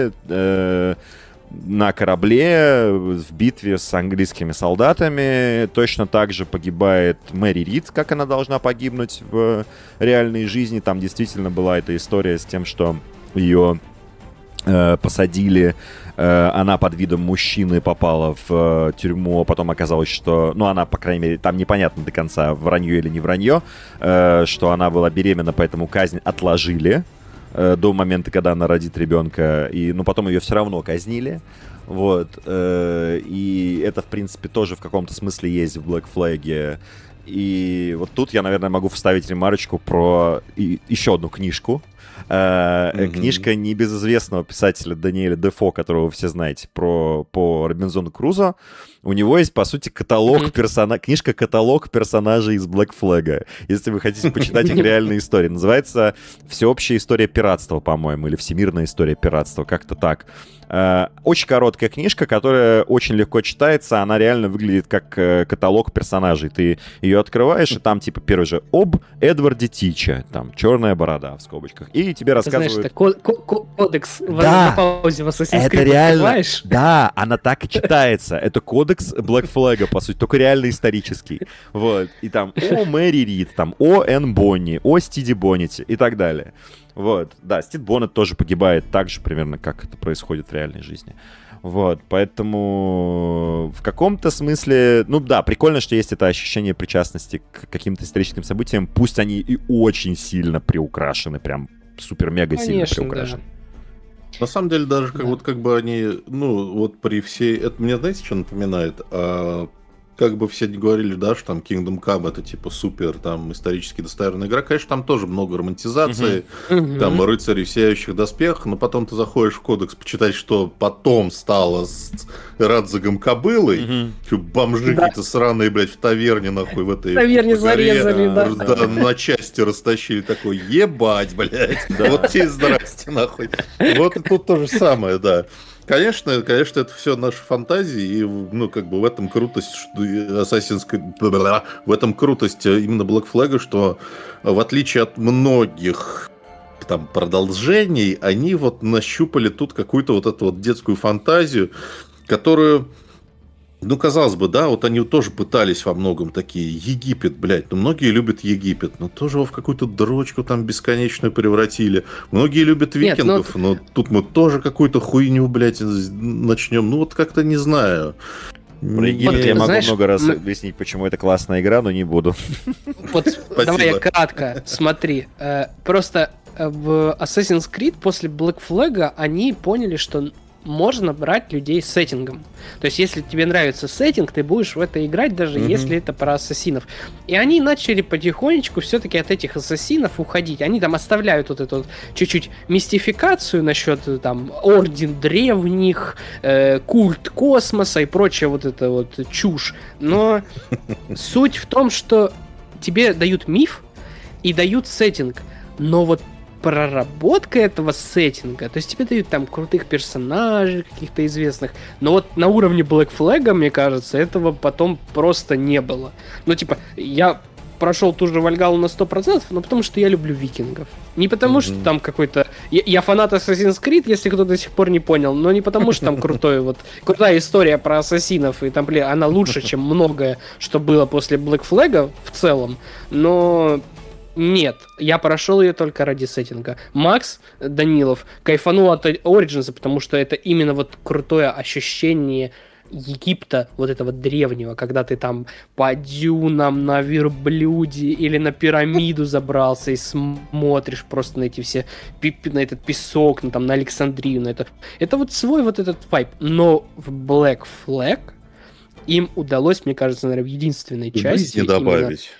на корабле в битве с английскими солдатами. Точно так же погибает Мэри Рид, как она должна погибнуть в реальной жизни. Там действительно была эта история с тем, что ее посадили, она под видом мужчины попала в тюрьму, а потом оказалось, что, ну, она, по крайней мере, там непонятно до конца, вранье или не вранье, что она была беременна, поэтому казнь отложили до момента, когда она родит ребенка, и, ну, потом ее все равно казнили, вот, и это, в принципе, тоже в каком-то смысле есть в Black Flag, и вот тут я, наверное, могу вставить ремарочку про еще одну книжку. Книжка небезызвестного писателя Даниэля Дефо, которого вы все знаете, по Робинзону Крузо. У него есть, по сути, каталог книжка-каталог персонажей из Black Flag. Если вы хотите почитать их реальные истории. Называется «Всеобщая история пиратства», по-моему, или «Всемирная история пиратства», как-то так. Очень короткая книжка, которая очень легко читается. Она реально выглядит как каталог персонажей. Ты ее открываешь, и там, типа, первый же об Эдварде Тиче, там, «Черная борода» в скобочках. и тебе рассказывают... Знаешь, это кодекс на паузе в Assassin's Creed, это реально, понимаешь? да, она так и читается. Это кодекс Black Flag, по сути, только реально исторический. Вот, и там о Мэри Рид, там о Энн Бонни, о Стиди Боннете и так далее. Вот, да, Стид Боннет тоже погибает так же примерно, как это происходит в реальной жизни. Вот, поэтому в каком-то смысле, ну да, прикольно, что есть это ощущение причастности к каким-то историческим событиям, пусть они и очень сильно приукрашены, прям супер-мега сильно приукрашены. Да. На самом деле, даже как бы они, ну, вот при всей... Это мне, знаете, что напоминает? Как бы все говорили, да, что там Kingdom Come это типа супер там исторически достоверная игра. Конечно, там тоже много романтизации, там рыцарей в сияющих доспехах, но потом ты заходишь в кодекс почитать, что потом стало с Радзигом Кобылой, бомжи какие-то сраные, блядь, в таверне, нахуй, в этой... таверне зарезали, да. Да, на части растащили, такой, ебать, блядь, вот тебе здрасте, нахуй. Вот и тут то же самое, да. Конечно, это все наши фантазии, и, ну, как бы в этом крутость, что Assassin's Creed, в этом крутость именно Black Flag, что в отличие от многих там продолжений, они вот нащупали тут какую-то вот эту вот детскую фантазию, которую, ну, казалось бы, да, вот они тоже пытались во многом такие, Египет, блядь, ну, многие любят Египет, но тоже его в какую-то дрочку там бесконечную превратили. Многие любят викингов, но тут мы тоже какую-то хуйню, блядь, начнем. Ну, вот как-то не знаю. Про Египет я могу много раз объяснить, почему это классная игра, но не буду. Вот давай я кратко, смотри. Просто в Assassin's Creed после Black Flag они поняли, что можно брать людей с сеттингом. То есть, если тебе нравится сеттинг, ты будешь в это играть, даже если это про ассасинов. И они начали потихонечку все-таки от этих ассасинов уходить. Они там оставляют вот эту вот чуть-чуть мистификацию насчет там орден древних, культ космоса и прочее вот это вот чушь. Но суть в том, что тебе дают миф и дают сеттинг. Но вот проработка этого сеттинга, то есть тебе дают там крутых персонажей, каких-то известных, но вот на уровне Black Flag, мне кажется, этого потом просто не было. Ну, типа, я прошел ту же Вальгаллу на 100%, но потому что я люблю викингов. Не потому что там какой-то... Я фанат Assassin's Creed, если кто до сих пор не понял, но не потому что там крутая история про ассасинов и тамплиер, она лучше, чем многое, что было после Black Flag в целом, но... Нет, я прошел ее только ради сеттинга. Макс Данилов кайфанул от Origins, потому что это именно вот крутое ощущение Египта, вот этого древнего, когда ты там по дюнам на верблюде или на пирамиду забрался и смотришь просто на эти все, на этот песок, на, там, на Александрию, на это. Это вот свой вот этот вайб. Но в Black Flag им удалось, мне кажется, наверное, в единственной части... не добавить.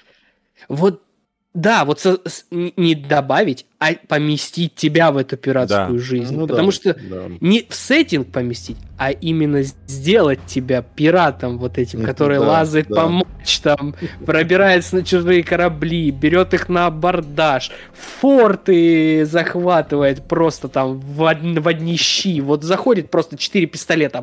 Вот да, вот не добавить, а поместить тебя в эту пиратскую жизнь. Ну, потому что не в сеттинг поместить, а именно сделать тебя пиратом вот этим, который лазает по мачтам, пробирается на чужие корабли, берет их на абордаж, форты захватывает просто там в одни щи. Вот заходит просто 4 пистолета,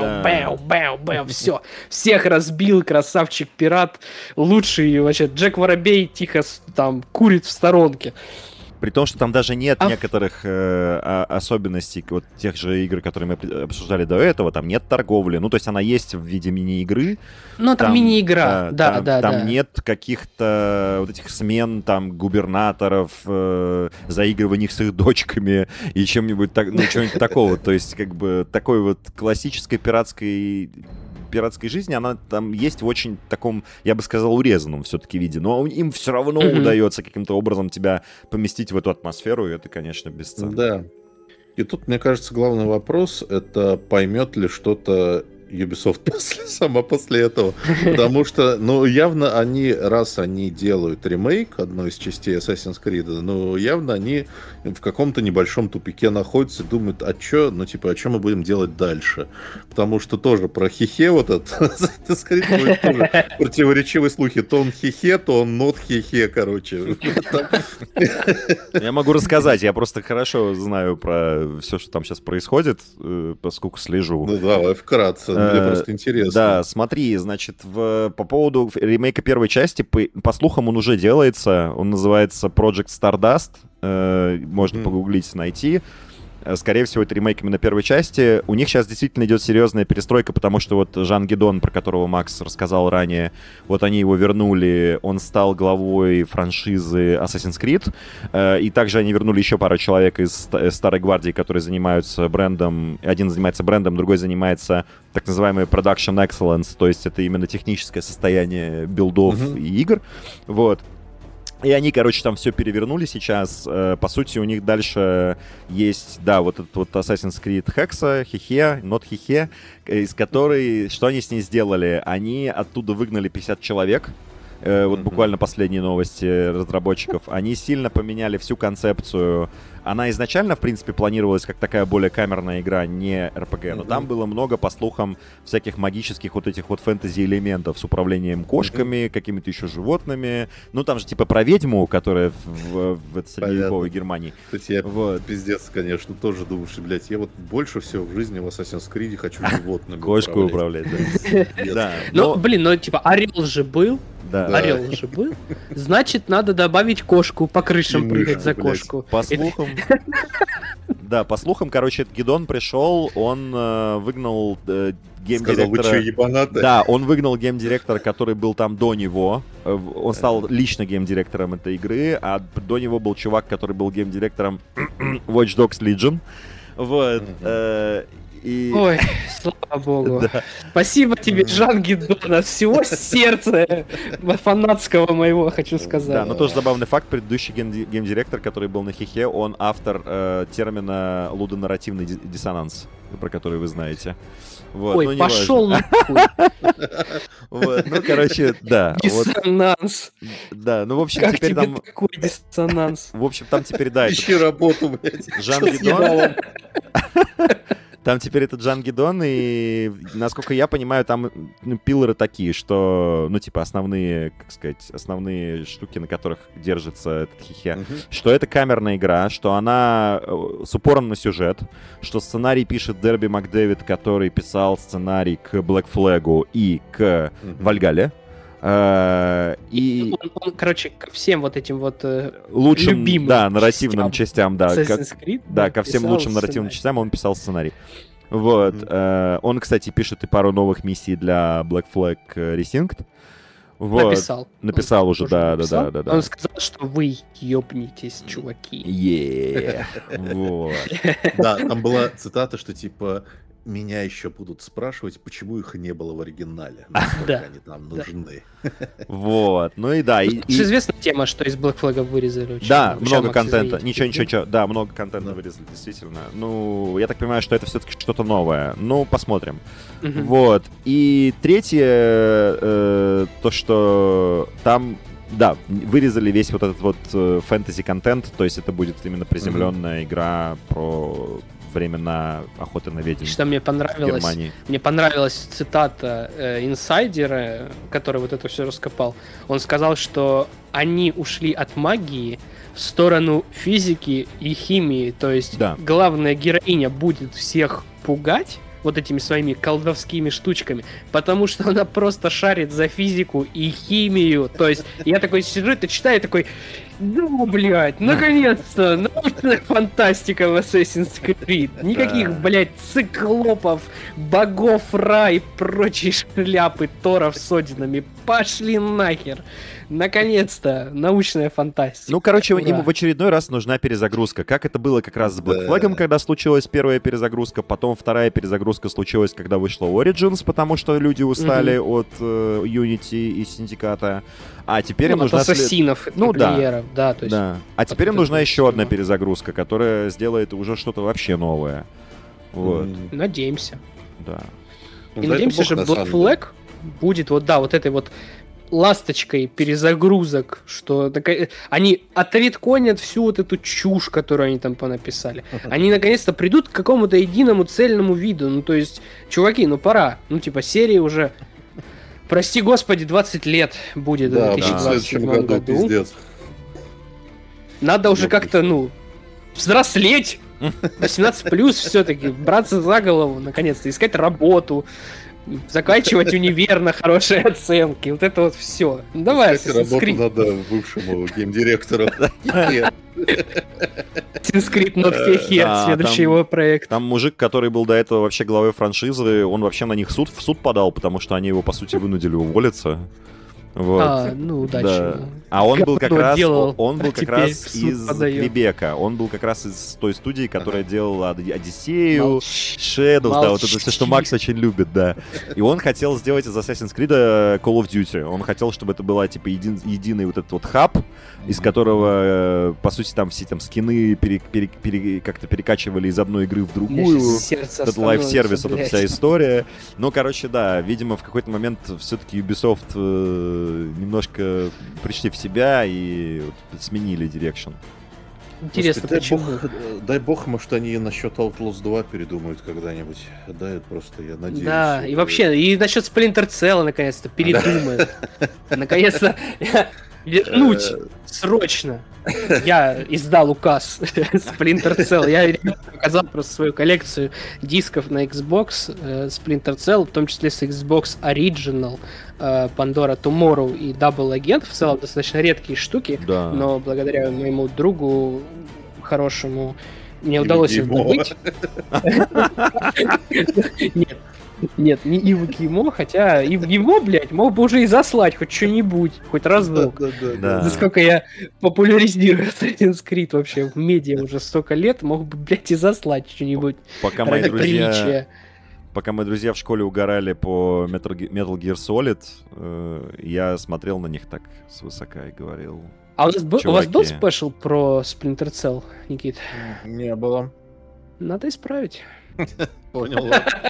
бэу, все. Всех разбил, красавчик пират, лучший вообще. Джек Воробей тихо там курит в сторонке. При том, что там даже нет некоторых особенностей вот тех же игр, которые мы обсуждали до этого, там нет торговли, ну, то есть она есть в виде мини-игры. Ну, там мини-игра, да. Там нет каких-то вот этих смен, там, губернаторов, заигрываний с их дочками и чем-нибудь, ну, чего-нибудь такого. То есть, как бы, такой вот классической пиратской жизни, она там есть в очень таком, я бы сказал, урезанном все-таки виде, но им все равно удается каким-то образом тебя поместить в эту атмосферу, и это, конечно, бесценно. Да. И тут, мне кажется, главный вопрос — это поймет ли что-то Ubisoft после этого. Потому что, ну, явно раз они делают ремейк одной из частей Assassin's Creed, ну, явно они в каком-то небольшом тупике находятся и думают, а что мы будем делать дальше? Потому что тоже про хихе вот этот Assassin's Creed тоже противоречивые слухи. То он хихе, то он not хихе, короче. Я могу рассказать, я просто хорошо знаю про все, что там сейчас происходит, поскольку слежу. Ну, давай, вкратце. Мне просто интересно. Да, смотри, значит, по поводу ремейка первой части, по слухам, он уже делается. Он называется Project Stardust. Можно погуглить, найти. Скорее всего, это ремейк именно первой части. У них сейчас действительно идет серьезная перестройка, потому что вот Жан Гидон, про которого Макс рассказал ранее, вот они его вернули, он стал главой франшизы Assassin's Creed, и также они вернули еще пару человек из Старой Гвардии, которые занимаются брендом. Один занимается брендом, другой занимается так называемый Production Excellence, то есть это именно техническое состояние билдов и игр. Вот. И они, короче, там все перевернули сейчас. По сути, у них дальше есть, да, вот этот вот Assassin's Creed Hexa, Хихе, Not Хихе, из которой, что они с ней сделали? Они оттуда выгнали 50 человек. Вот буквально последние новости разработчиков. Они сильно поменяли всю концепцию. Она изначально, в принципе, планировалась как такая более камерная игра, не RPG, но там было много, по слухам, всяких магических вот этих вот фэнтези-элементов с управлением кошками, какими-то еще животными. Ну, там же типа про ведьму, которая в средневековой Германии. Кстати, я пиздец, конечно, тоже думаешь, блядь, я вот больше всего в жизни в Assassin's Creed хочу животными кошку управлять. Да. Ну, блин, ну типа орел же был. Да. Орел же был. Значит, надо добавить кошку, по крышам прыгать за кошку. По слухам... Да, по слухам, короче, этот Гидон пришел, он выгнал геймдиректора... Сказал, вы что, ебанаты? Да, он выгнал геймдиректора, который был там до него. Он стал лично геймдиректором этой игры, а до него был чувак, который был геймдиректором Watch Dogs Legion. Вот. Ой, слава богу. Да. Спасибо тебе, Жан Гидон, от всего сердца фанатского моего, хочу сказать. Да, но тоже забавный факт, предыдущий геймдиректор, который был на Хихе, он автор термина лудонарративный диссонанс, про который вы знаете. Вот, ой, пошел нахуй. Вот, ну, короче, да. Диссонанс. Да, ну, в общем, как теперь там... такой диссонанс? В общем, там теперь, да... Ищи работу, блядь. Жан Гидон... Там теперь этот Жан Гидон, и, насколько я понимаю, там пиллеры такие, что, ну, типа, основные, как сказать, основные штуки, на которых держится этот Хихе, что это камерная игра, что она с упором на сюжет, что сценарий пишет Дерби Макдэвид, который писал сценарий к Black Flag и к Вальгалле. И он, короче, ко всем вот этим вот лучшим, любимым да, нарративным частям, да, Creed, ко всем лучшим нарративным частям он писал сценарий. Вот. Он, кстати, пишет и пару новых миссий для Black Flag Resynced. Вот. Написал уже, да. Он сказал, что вы ёбнитесь, чуваки. Вот. Да, там была цитата, что типа... Меня еще будут спрашивать, почему их не было в оригинале. Насколько они там нужны. Вот, ну и да. Известная тема, что из Black Flag вырезали. Да, много контента. Ничего. Да, много контента вырезали, действительно. Ну, я так понимаю, что это все-таки что-то новое. Ну, посмотрим. Вот. И третье, то, что там... Да, вырезали весь вот этот вот фэнтези-контент, то есть это будет именно приземленная игра про времена охоты на ведьм. Что мне понравилось? Мне понравилась цитата инсайдера, который вот это все раскопал. Он сказал, что они ушли от магии в сторону физики и химии, то есть главная героиня будет всех пугать вот этими своими колдовскими штучками, потому что она просто шарит за физику и химию. То есть я такой сижу, это читаю, такой, да, блядь, наконец-то научная фантастика в Assassin's Creed. Никаких, блядь, циклопов, богов Ра и прочей шляпы Торов с Одинами. Пошли нахер. Наконец-то научная фантастика. Ну, короче, им в очередной раз нужна перезагрузка. Как это было как раз с Black Flag, когда случилась первая перезагрузка, потом вторая перезагрузка случилась, когда вышла Origins, потому что люди устали от Unity и Синдиката. А теперь им нужна... ассасинов, плееров, да. То есть А теперь им нужна еще одна перезагрузка, которая сделает уже что-то вообще новое. Вот. Надеемся. Да. И надеемся, что Black Flag будет вот этой вот ласточкой перезагрузок, что они отредконят всю вот эту чушь, которую они там понаписали. Они наконец-то придут к какому-то единому цельному виду. Ну, то есть, чуваки, ну пора. Ну, типа, серии уже, прости господи, 20 лет будет в 2027 году. Пиздец. Надо уже как-то, взрослеть. 18+ все-таки, браться за голову, наконец-то, искать работу, заканчивать универ на хорошие оценки. Вот это вот все. Давай, работу надо бывшему геймдиректору. Assassin's Creed Not Here, следующий его проект. Там мужик, который был до этого вообще главой франшизы, он вообще на них в суд подал, потому что они его, по сути, вынудили уволиться. Вот. Удачи. Да. А он был как раз из Квебека. Он был как раз из той студии, которая делала Одиссею, Shadows, да, вот это все, что Макс очень любит, да. И он хотел сделать из Assassin's Creed Call of Duty. Он хотел, чтобы это была, типа, единый вот этот вот хаб, из которого, по сути, там все там скины как-то перекачивали из одной игры в другую. Этот лайв-сервис, вот эта вся история. Ну, короче, да, видимо, в какой-то момент все-таки Ubisoft немножко пришли в себя и вот сменили дирекшн. Интересно, почему? Дай бог, может, они насчет Outlaws 2 передумают когда-нибудь. Да, это просто, я надеюсь. Да, и вообще, и насчет Splinter Cell наконец-то передумают. Наконец-то вернуть срочно. Я издал указ Splinter Cell. Я показал просто свою коллекцию дисков на Xbox Splinter Cell, в том числе с Xbox Original, Pandora Tomorrow и Double Agent. В целом достаточно редкие штуки, да. Но благодаря моему другу хорошему мне удалось их добыть. Нет, не Ива Кимо, хотя Ива Кимо, блядь, мог бы уже и заслать хоть что-нибудь, хоть разок. Да. Насколько я популяризирую Assassin's Creed вообще в медиа уже столько лет, мог бы, блядь, и заслать что-нибудь. Пока мои друзья в школе угорали по Metal Gear Solid, я смотрел на них так свысока и говорил... А у вас был спешл про Splinter Cell, Никит? Не было. Надо исправить. Понял.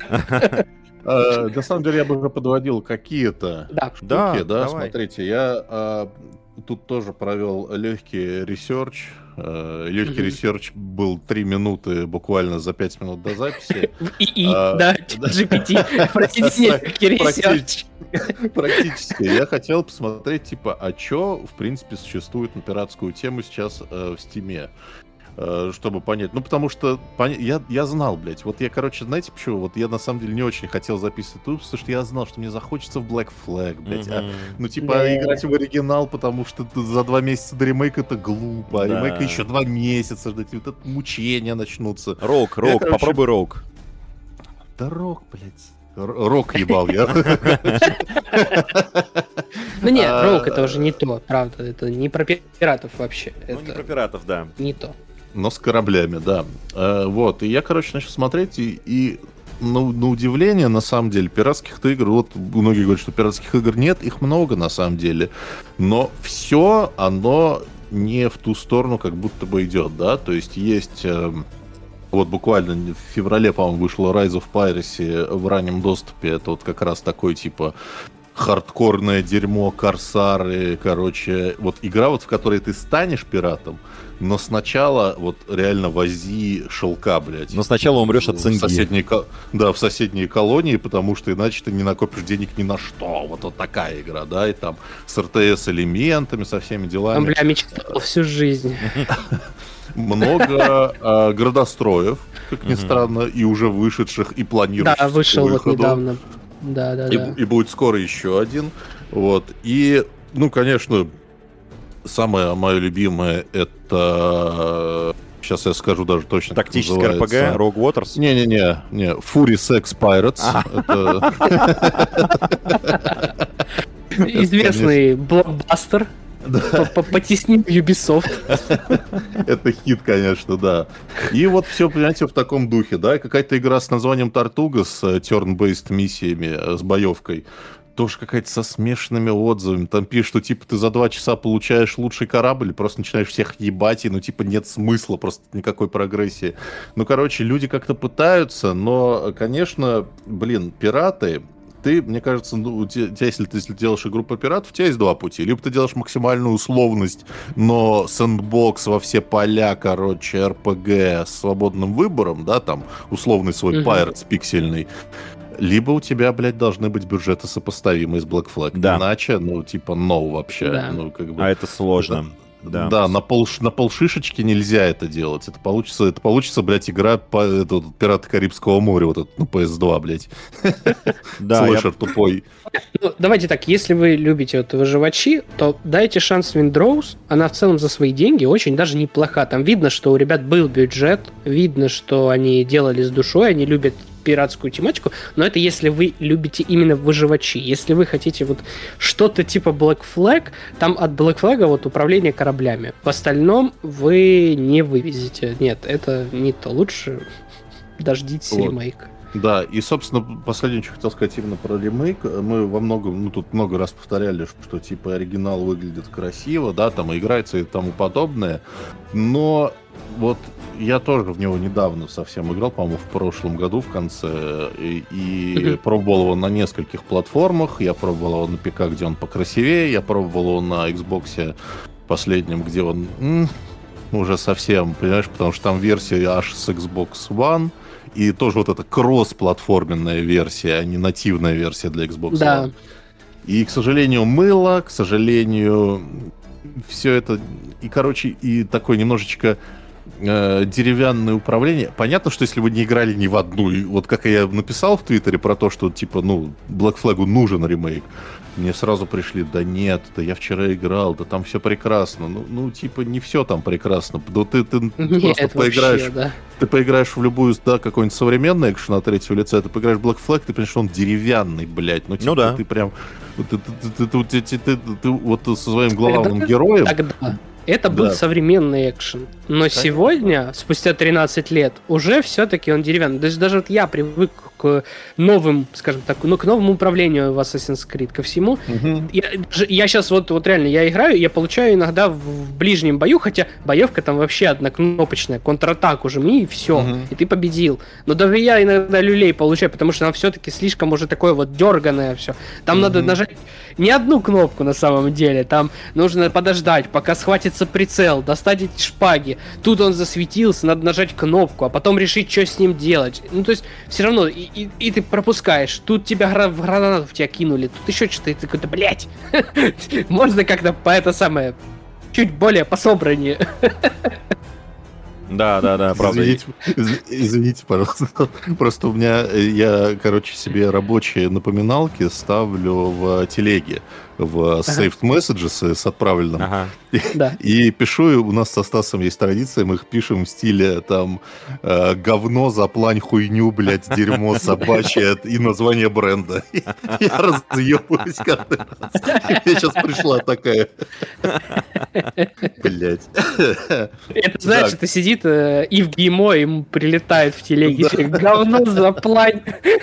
На самом деле я бы уже подводил какие-то штуки, да, смотрите, я тут тоже провел легкий ресерч. Легкий ресерч был 3 минуты буквально за 5 минут до записи. Да, GPT, простите, легкий ресерч. Практически. Я хотел посмотреть, типа, а чё, в принципе, существует на пиратскую тему сейчас в Стиме. Чтобы понять. Ну, потому что я знал, блядь. Вот я, короче, знаете почему? Вот я, на самом деле, не очень хотел записывать тут, потому что я знал, что мне захочется в Black Flag, блядь. Играть в оригинал, потому что за 2 месяца до ремейка это глупо. А ремейка еще 2 месяца ждать. Вот это мучения начнутся. Рок, попробуй Рок. Да Рок, блядь. Рок ебал я. Ну нет, Рок это уже не то, правда. Это не про пиратов вообще. Ну, не про пиратов, да. Не то. Но с кораблями, да. Вот, и я, короче, начал смотреть, и на удивление, на самом деле, пиратских игр, вот многие говорят, что пиратских игр нет, их много, на самом деле, но все, оно не в ту сторону, как будто бы идет, да, то есть есть... Вот буквально в феврале, по-моему, вышло Rise of Piracy в раннем доступе, это вот как раз такой, типа... хардкорное дерьмо, корсары, короче, вот игра, вот в которой ты станешь пиратом, но сначала вот реально вози шелка, блядь. Но сначала умрешь от цинги. В соседние колонии, потому что иначе ты не накопишь денег ни на что. Вот такая игра, да, и там с РТС-элементами, со всеми делами. Бля, мечтал всю жизнь. Много градостроев, как ни странно, и уже вышедших, и планирующих. Да, вышел вот недавно. Да. И будет скоро еще один. Вот. И, ну, конечно, самое мое любимое это... Сейчас я скажу даже точно, как тактический РПГ, Rogue Waters? Не. Fury Sex Pirates. Известный блокбастер. Потеснил Ubisoft. Это хит, конечно, да. И вот все, понимаете, в таком духе, да. Какая-то игра с названием Тартуга с turn-based миссиями, с боевкой. Тоже какая-то со смешанными отзывами. Там пишут, что типа ты за 2 часа получаешь лучший корабль, и просто начинаешь всех ебать, и ну типа нет смысла, просто никакой прогрессии. Ну, короче, люди как-то пытаются, но, конечно, пираты... Ты, мне кажется, если ты делаешь игру по пирату, у тебя есть 2 пути. Либо ты делаешь максимальную условность, но сэндбокс во все поля, короче, РПГ с свободным выбором, да, там, условный свой Pirates пиксельный. Либо у тебя, блядь, должны быть бюджеты сопоставимые с Black Flag. Да. Иначе, ну, типа, no вообще. Да. Ну, как бы... А это сложно. Да, на полшишечки нельзя это делать. Это получится, блядь, игра по «Пираты Карибского моря», вот этот, PS2, блядь. Слэшер тупой. Ну, давайте так, если вы любите вот выживачи, то дайте шанс Windrose. Она в целом за свои деньги очень даже неплоха. Там видно, что у ребят был бюджет, видно, что они делали с душой, они любят пиратскую тематику, но это если вы любите именно выживачи. Если вы хотите вот что-то типа Black Flag, там от Black Flag вот управление кораблями. В остальном вы не вывезете. Нет, это не то. Лучше дождитесь ремейка. Да, и, собственно, последнее, что хотел сказать именно про ремейк. Мы во многом, тут много раз повторяли, что типа оригинал выглядит красиво, да, там играется и тому подобное, но вот я тоже в него недавно совсем играл, по-моему, в прошлом году в конце, и пробовал его на нескольких платформах. Я пробовал его на ПК, где он покрасивее, я пробовал его на Xbox последнем, где он уже совсем, понимаешь, потому что там версия аж с Xbox One, и тоже вот эта кросс-платформенная версия, а не нативная версия для Xbox One. И, к сожалению, мыло, к сожалению, все это, и, короче, и такое немножечко деревянное управление. Понятно, что если вы не играли ни в одну, и вот как я написал в Твиттере про то, что, типа, Black Flag нужен ремейк, мне сразу пришли, да нет, да я вчера играл, да там все прекрасно. Типа, не все там прекрасно. Да ты просто поиграешь, вообще, да. Ты поиграешь в любую, да, какой-нибудь современный экшен от третьего лица, ты поиграешь в Black Flag, ты понимаешь, что он деревянный, блядь. Типа, да. Ты прям, ты вот со своим главным героем... Это был современный экшен. Но сегодня, спустя 13 лет, уже все-таки он деревянный. Даже вот я привык к новым, скажем так, к новому управлению в Assassin's Creed, ко всему. Я сейчас вот реально, я играю, я получаю иногда в ближнем бою, хотя боевка там вообще однокнопочная, контратаку жми и все, и ты победил. Но даже я иногда люлей получаю, потому что она все-таки слишком уже такое вот дерганое все. Там надо нажать не одну кнопку на самом деле, там нужно подождать, пока схватится прицел, достать эти шпаги. Тут он засветился, надо нажать кнопку, а потом решить, что с ним делать. То есть, все равно, и ты пропускаешь. Тут тебя в гранату в тебя кинули, тут еще что-то, и ты такой, да, блядь! Можно как-то по это самое, чуть более пособраннее. Да, правда. Извините, пожалуйста. Просто у меня, я, себе рабочие напоминалки ставлю в телеге, в saved messages с отправленным. И пишу, у нас со Стасом есть традиция, мы их пишем в стиле там говно, заплань, хуйню, блядь, дерьмо собачье и название бренда. Я разъебываюсь каждый раз. Мне сейчас пришла такая... Блядь. Это, знаешь, это сидит Ив Геймо, ему прилетает в телеге. Говно, заплань.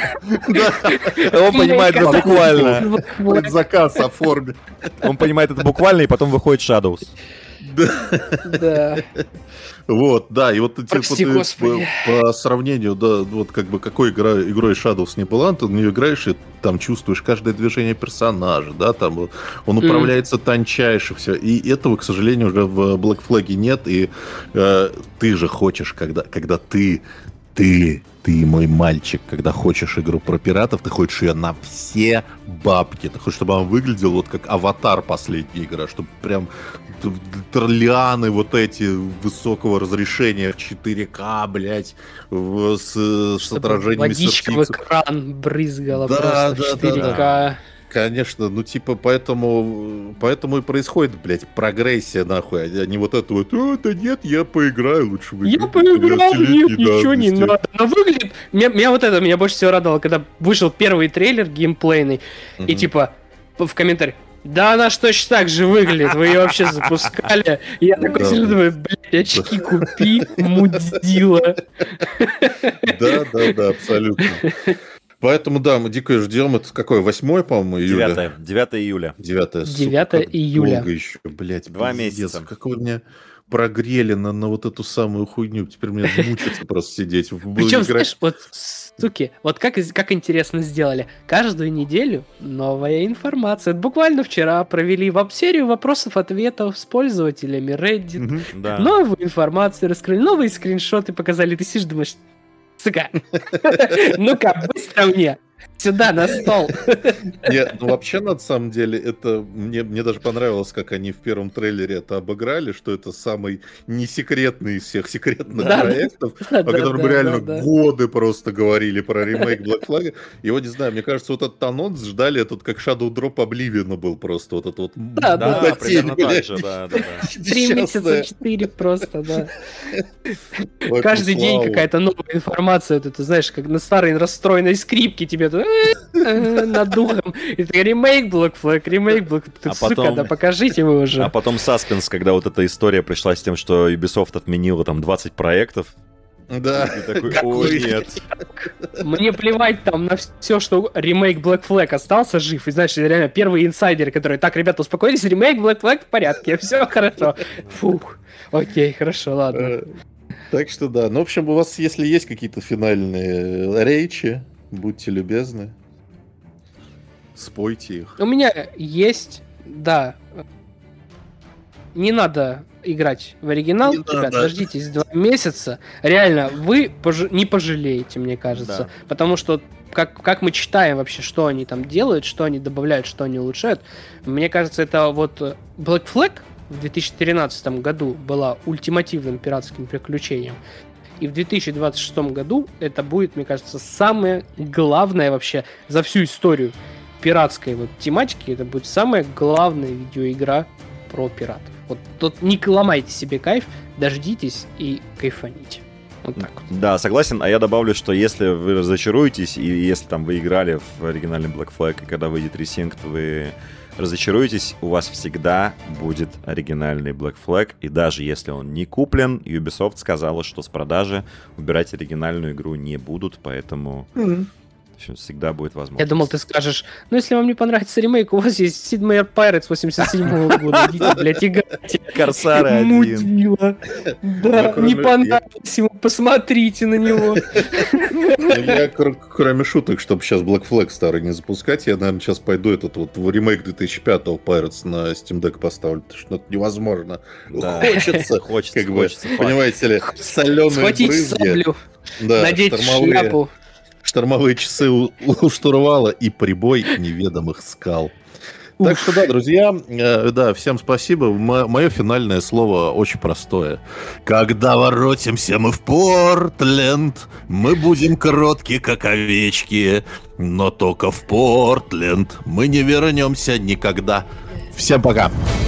Он понимает это буквально. Заказ оформи. Он понимает это буквально, и потом выходит Shadows. Да. Вот, да, и вот по сравнению, да, вот как бы какой игрой Shadows не была, ты в нее играешь и там чувствуешь каждое движение персонажа, да, там он управляется тончайше, все, и этого, к сожалению, уже в Black Flag нет, и ты же хочешь, когда ты мой мальчик, когда хочешь игру про пиратов, ты хочешь ее на все бабки. Ты хочешь, чтобы она выглядела вот как Аватар последней игры, чтобы прям лианы вот эти высокого разрешения в 4К, блядь, с отражениями водичка в экран брызгала просто в 4К. Да. Конечно, поэтому и происходит, блядь, прогрессия, нахуй, а не вот это вот, да нет, я поиграю лучше в игру. Я поиграл, нет, ничего не надо. Но выглядит, меня больше всего радовало, когда вышел первый трейлер геймплейный, и типа в комментариях, да она ж точно так же выглядит, вы ее вообще запускали. Я такой сижу, думаю, блядь, очки купи, мудила. Да, абсолютно. Поэтому, да, мы дико ждем. Это какое? 8, по-моему, июля? 9 июля. 9 июля. Долго еще, блядь. 2 месяца. Как вы меня прогрели на вот эту самую хуйню. Теперь мне мучиться просто сидеть. Причем, знаешь, вот, суки, вот как интересно сделали. Каждую неделю новая информация. Буквально вчера провели серию вопросов-ответов с пользователями Reddit. Новую информацию раскрыли, новые скриншоты показали. Ты сидишь, думаешь... Сука, ну-ка, быстро мне. Сюда, на стол. Нет, ну вообще, на самом деле, это мне даже понравилось, как они в первом трейлере это обыграли, что это самый несекретный из всех секретных проектов, о котором реально годы просто говорили про ремейк Black Flag. И вот, не знаю, мне кажется, вот этот анонс ждали, этот как Shadow Drop Oblivion был просто, вот этот вот... Да, примерно так же, да. 3 месяца, 4 просто, да. Каждый день какая-то новая информация, ты знаешь, как на старой расстроенной скрипке тебе над духом. И ты ремейк Black Flag. Сука, да покажите вы уже. А потом саспенс, когда вот эта история пришла с тем, что Ubisoft отменила там 20 проектов. Да. И такой, о, нет. Мне плевать там на все, что ремейк Black Flag остался жив. И знаешь, реально первые инсайдеры, которые, так, ребята, успокойтесь, ремейк Black Flag в порядке, все хорошо. Фух, окей, хорошо, ладно. Так что да, ну, в общем, у вас, если есть какие-то финальные речи, будьте любезны, спойте их. У меня есть, да. Не надо играть в оригинал, ребят, дождитесь 2 месяца. Реально, вы не пожалеете, мне кажется. Да. Потому что, как мы читаем вообще, что они там делают, что они добавляют, что они улучшают, мне кажется, это вот Black Flag в 2013 году была ультимативным пиратским приключением. И в 2026 году это будет, мне кажется, самое главное вообще за всю историю пиратской вот тематики. Это будет самая главная видеоигра про пиратов. Вот тут не ломайте себе кайф, дождитесь и кайфаните. Вот так вот. Да, согласен. А я добавлю, что если вы разочаруетесь, и если там вы играли в оригинальный Black Flag, и когда выйдет Resynced, вы разочаруетесь, у вас всегда будет оригинальный Black Flag, и даже если он не куплен, Ubisoft сказала, что с продажи убирать оригинальную игру не будут, поэтому всегда будет возможность. Я думал, ты скажешь, ну если вам не понравится ремейк, у вас есть Sid Meier Pirates 87-го года, идите, блядь, играйте. Корсары 1. Мудила. Да, не понравилось ему, посмотрите на него. Я, кроме шуток, чтобы сейчас Black Flag старый не запускать, я, наверное, сейчас пойду этот вот ремейк 2005-го Pirates на Steam Deck поставлю, потому что это невозможно. Да. Хочется, понимаете ли, соленые схватить саблю, надеть шляпу. Штормовые часы у штурвала и прибой неведомых скал. Так что да, друзья, да, всем спасибо. Мое финальное слово очень простое. Когда воротимся мы в Портленд, мы будем кроткие, как овечки, но только в Портленд мы не вернемся никогда. Всем пока!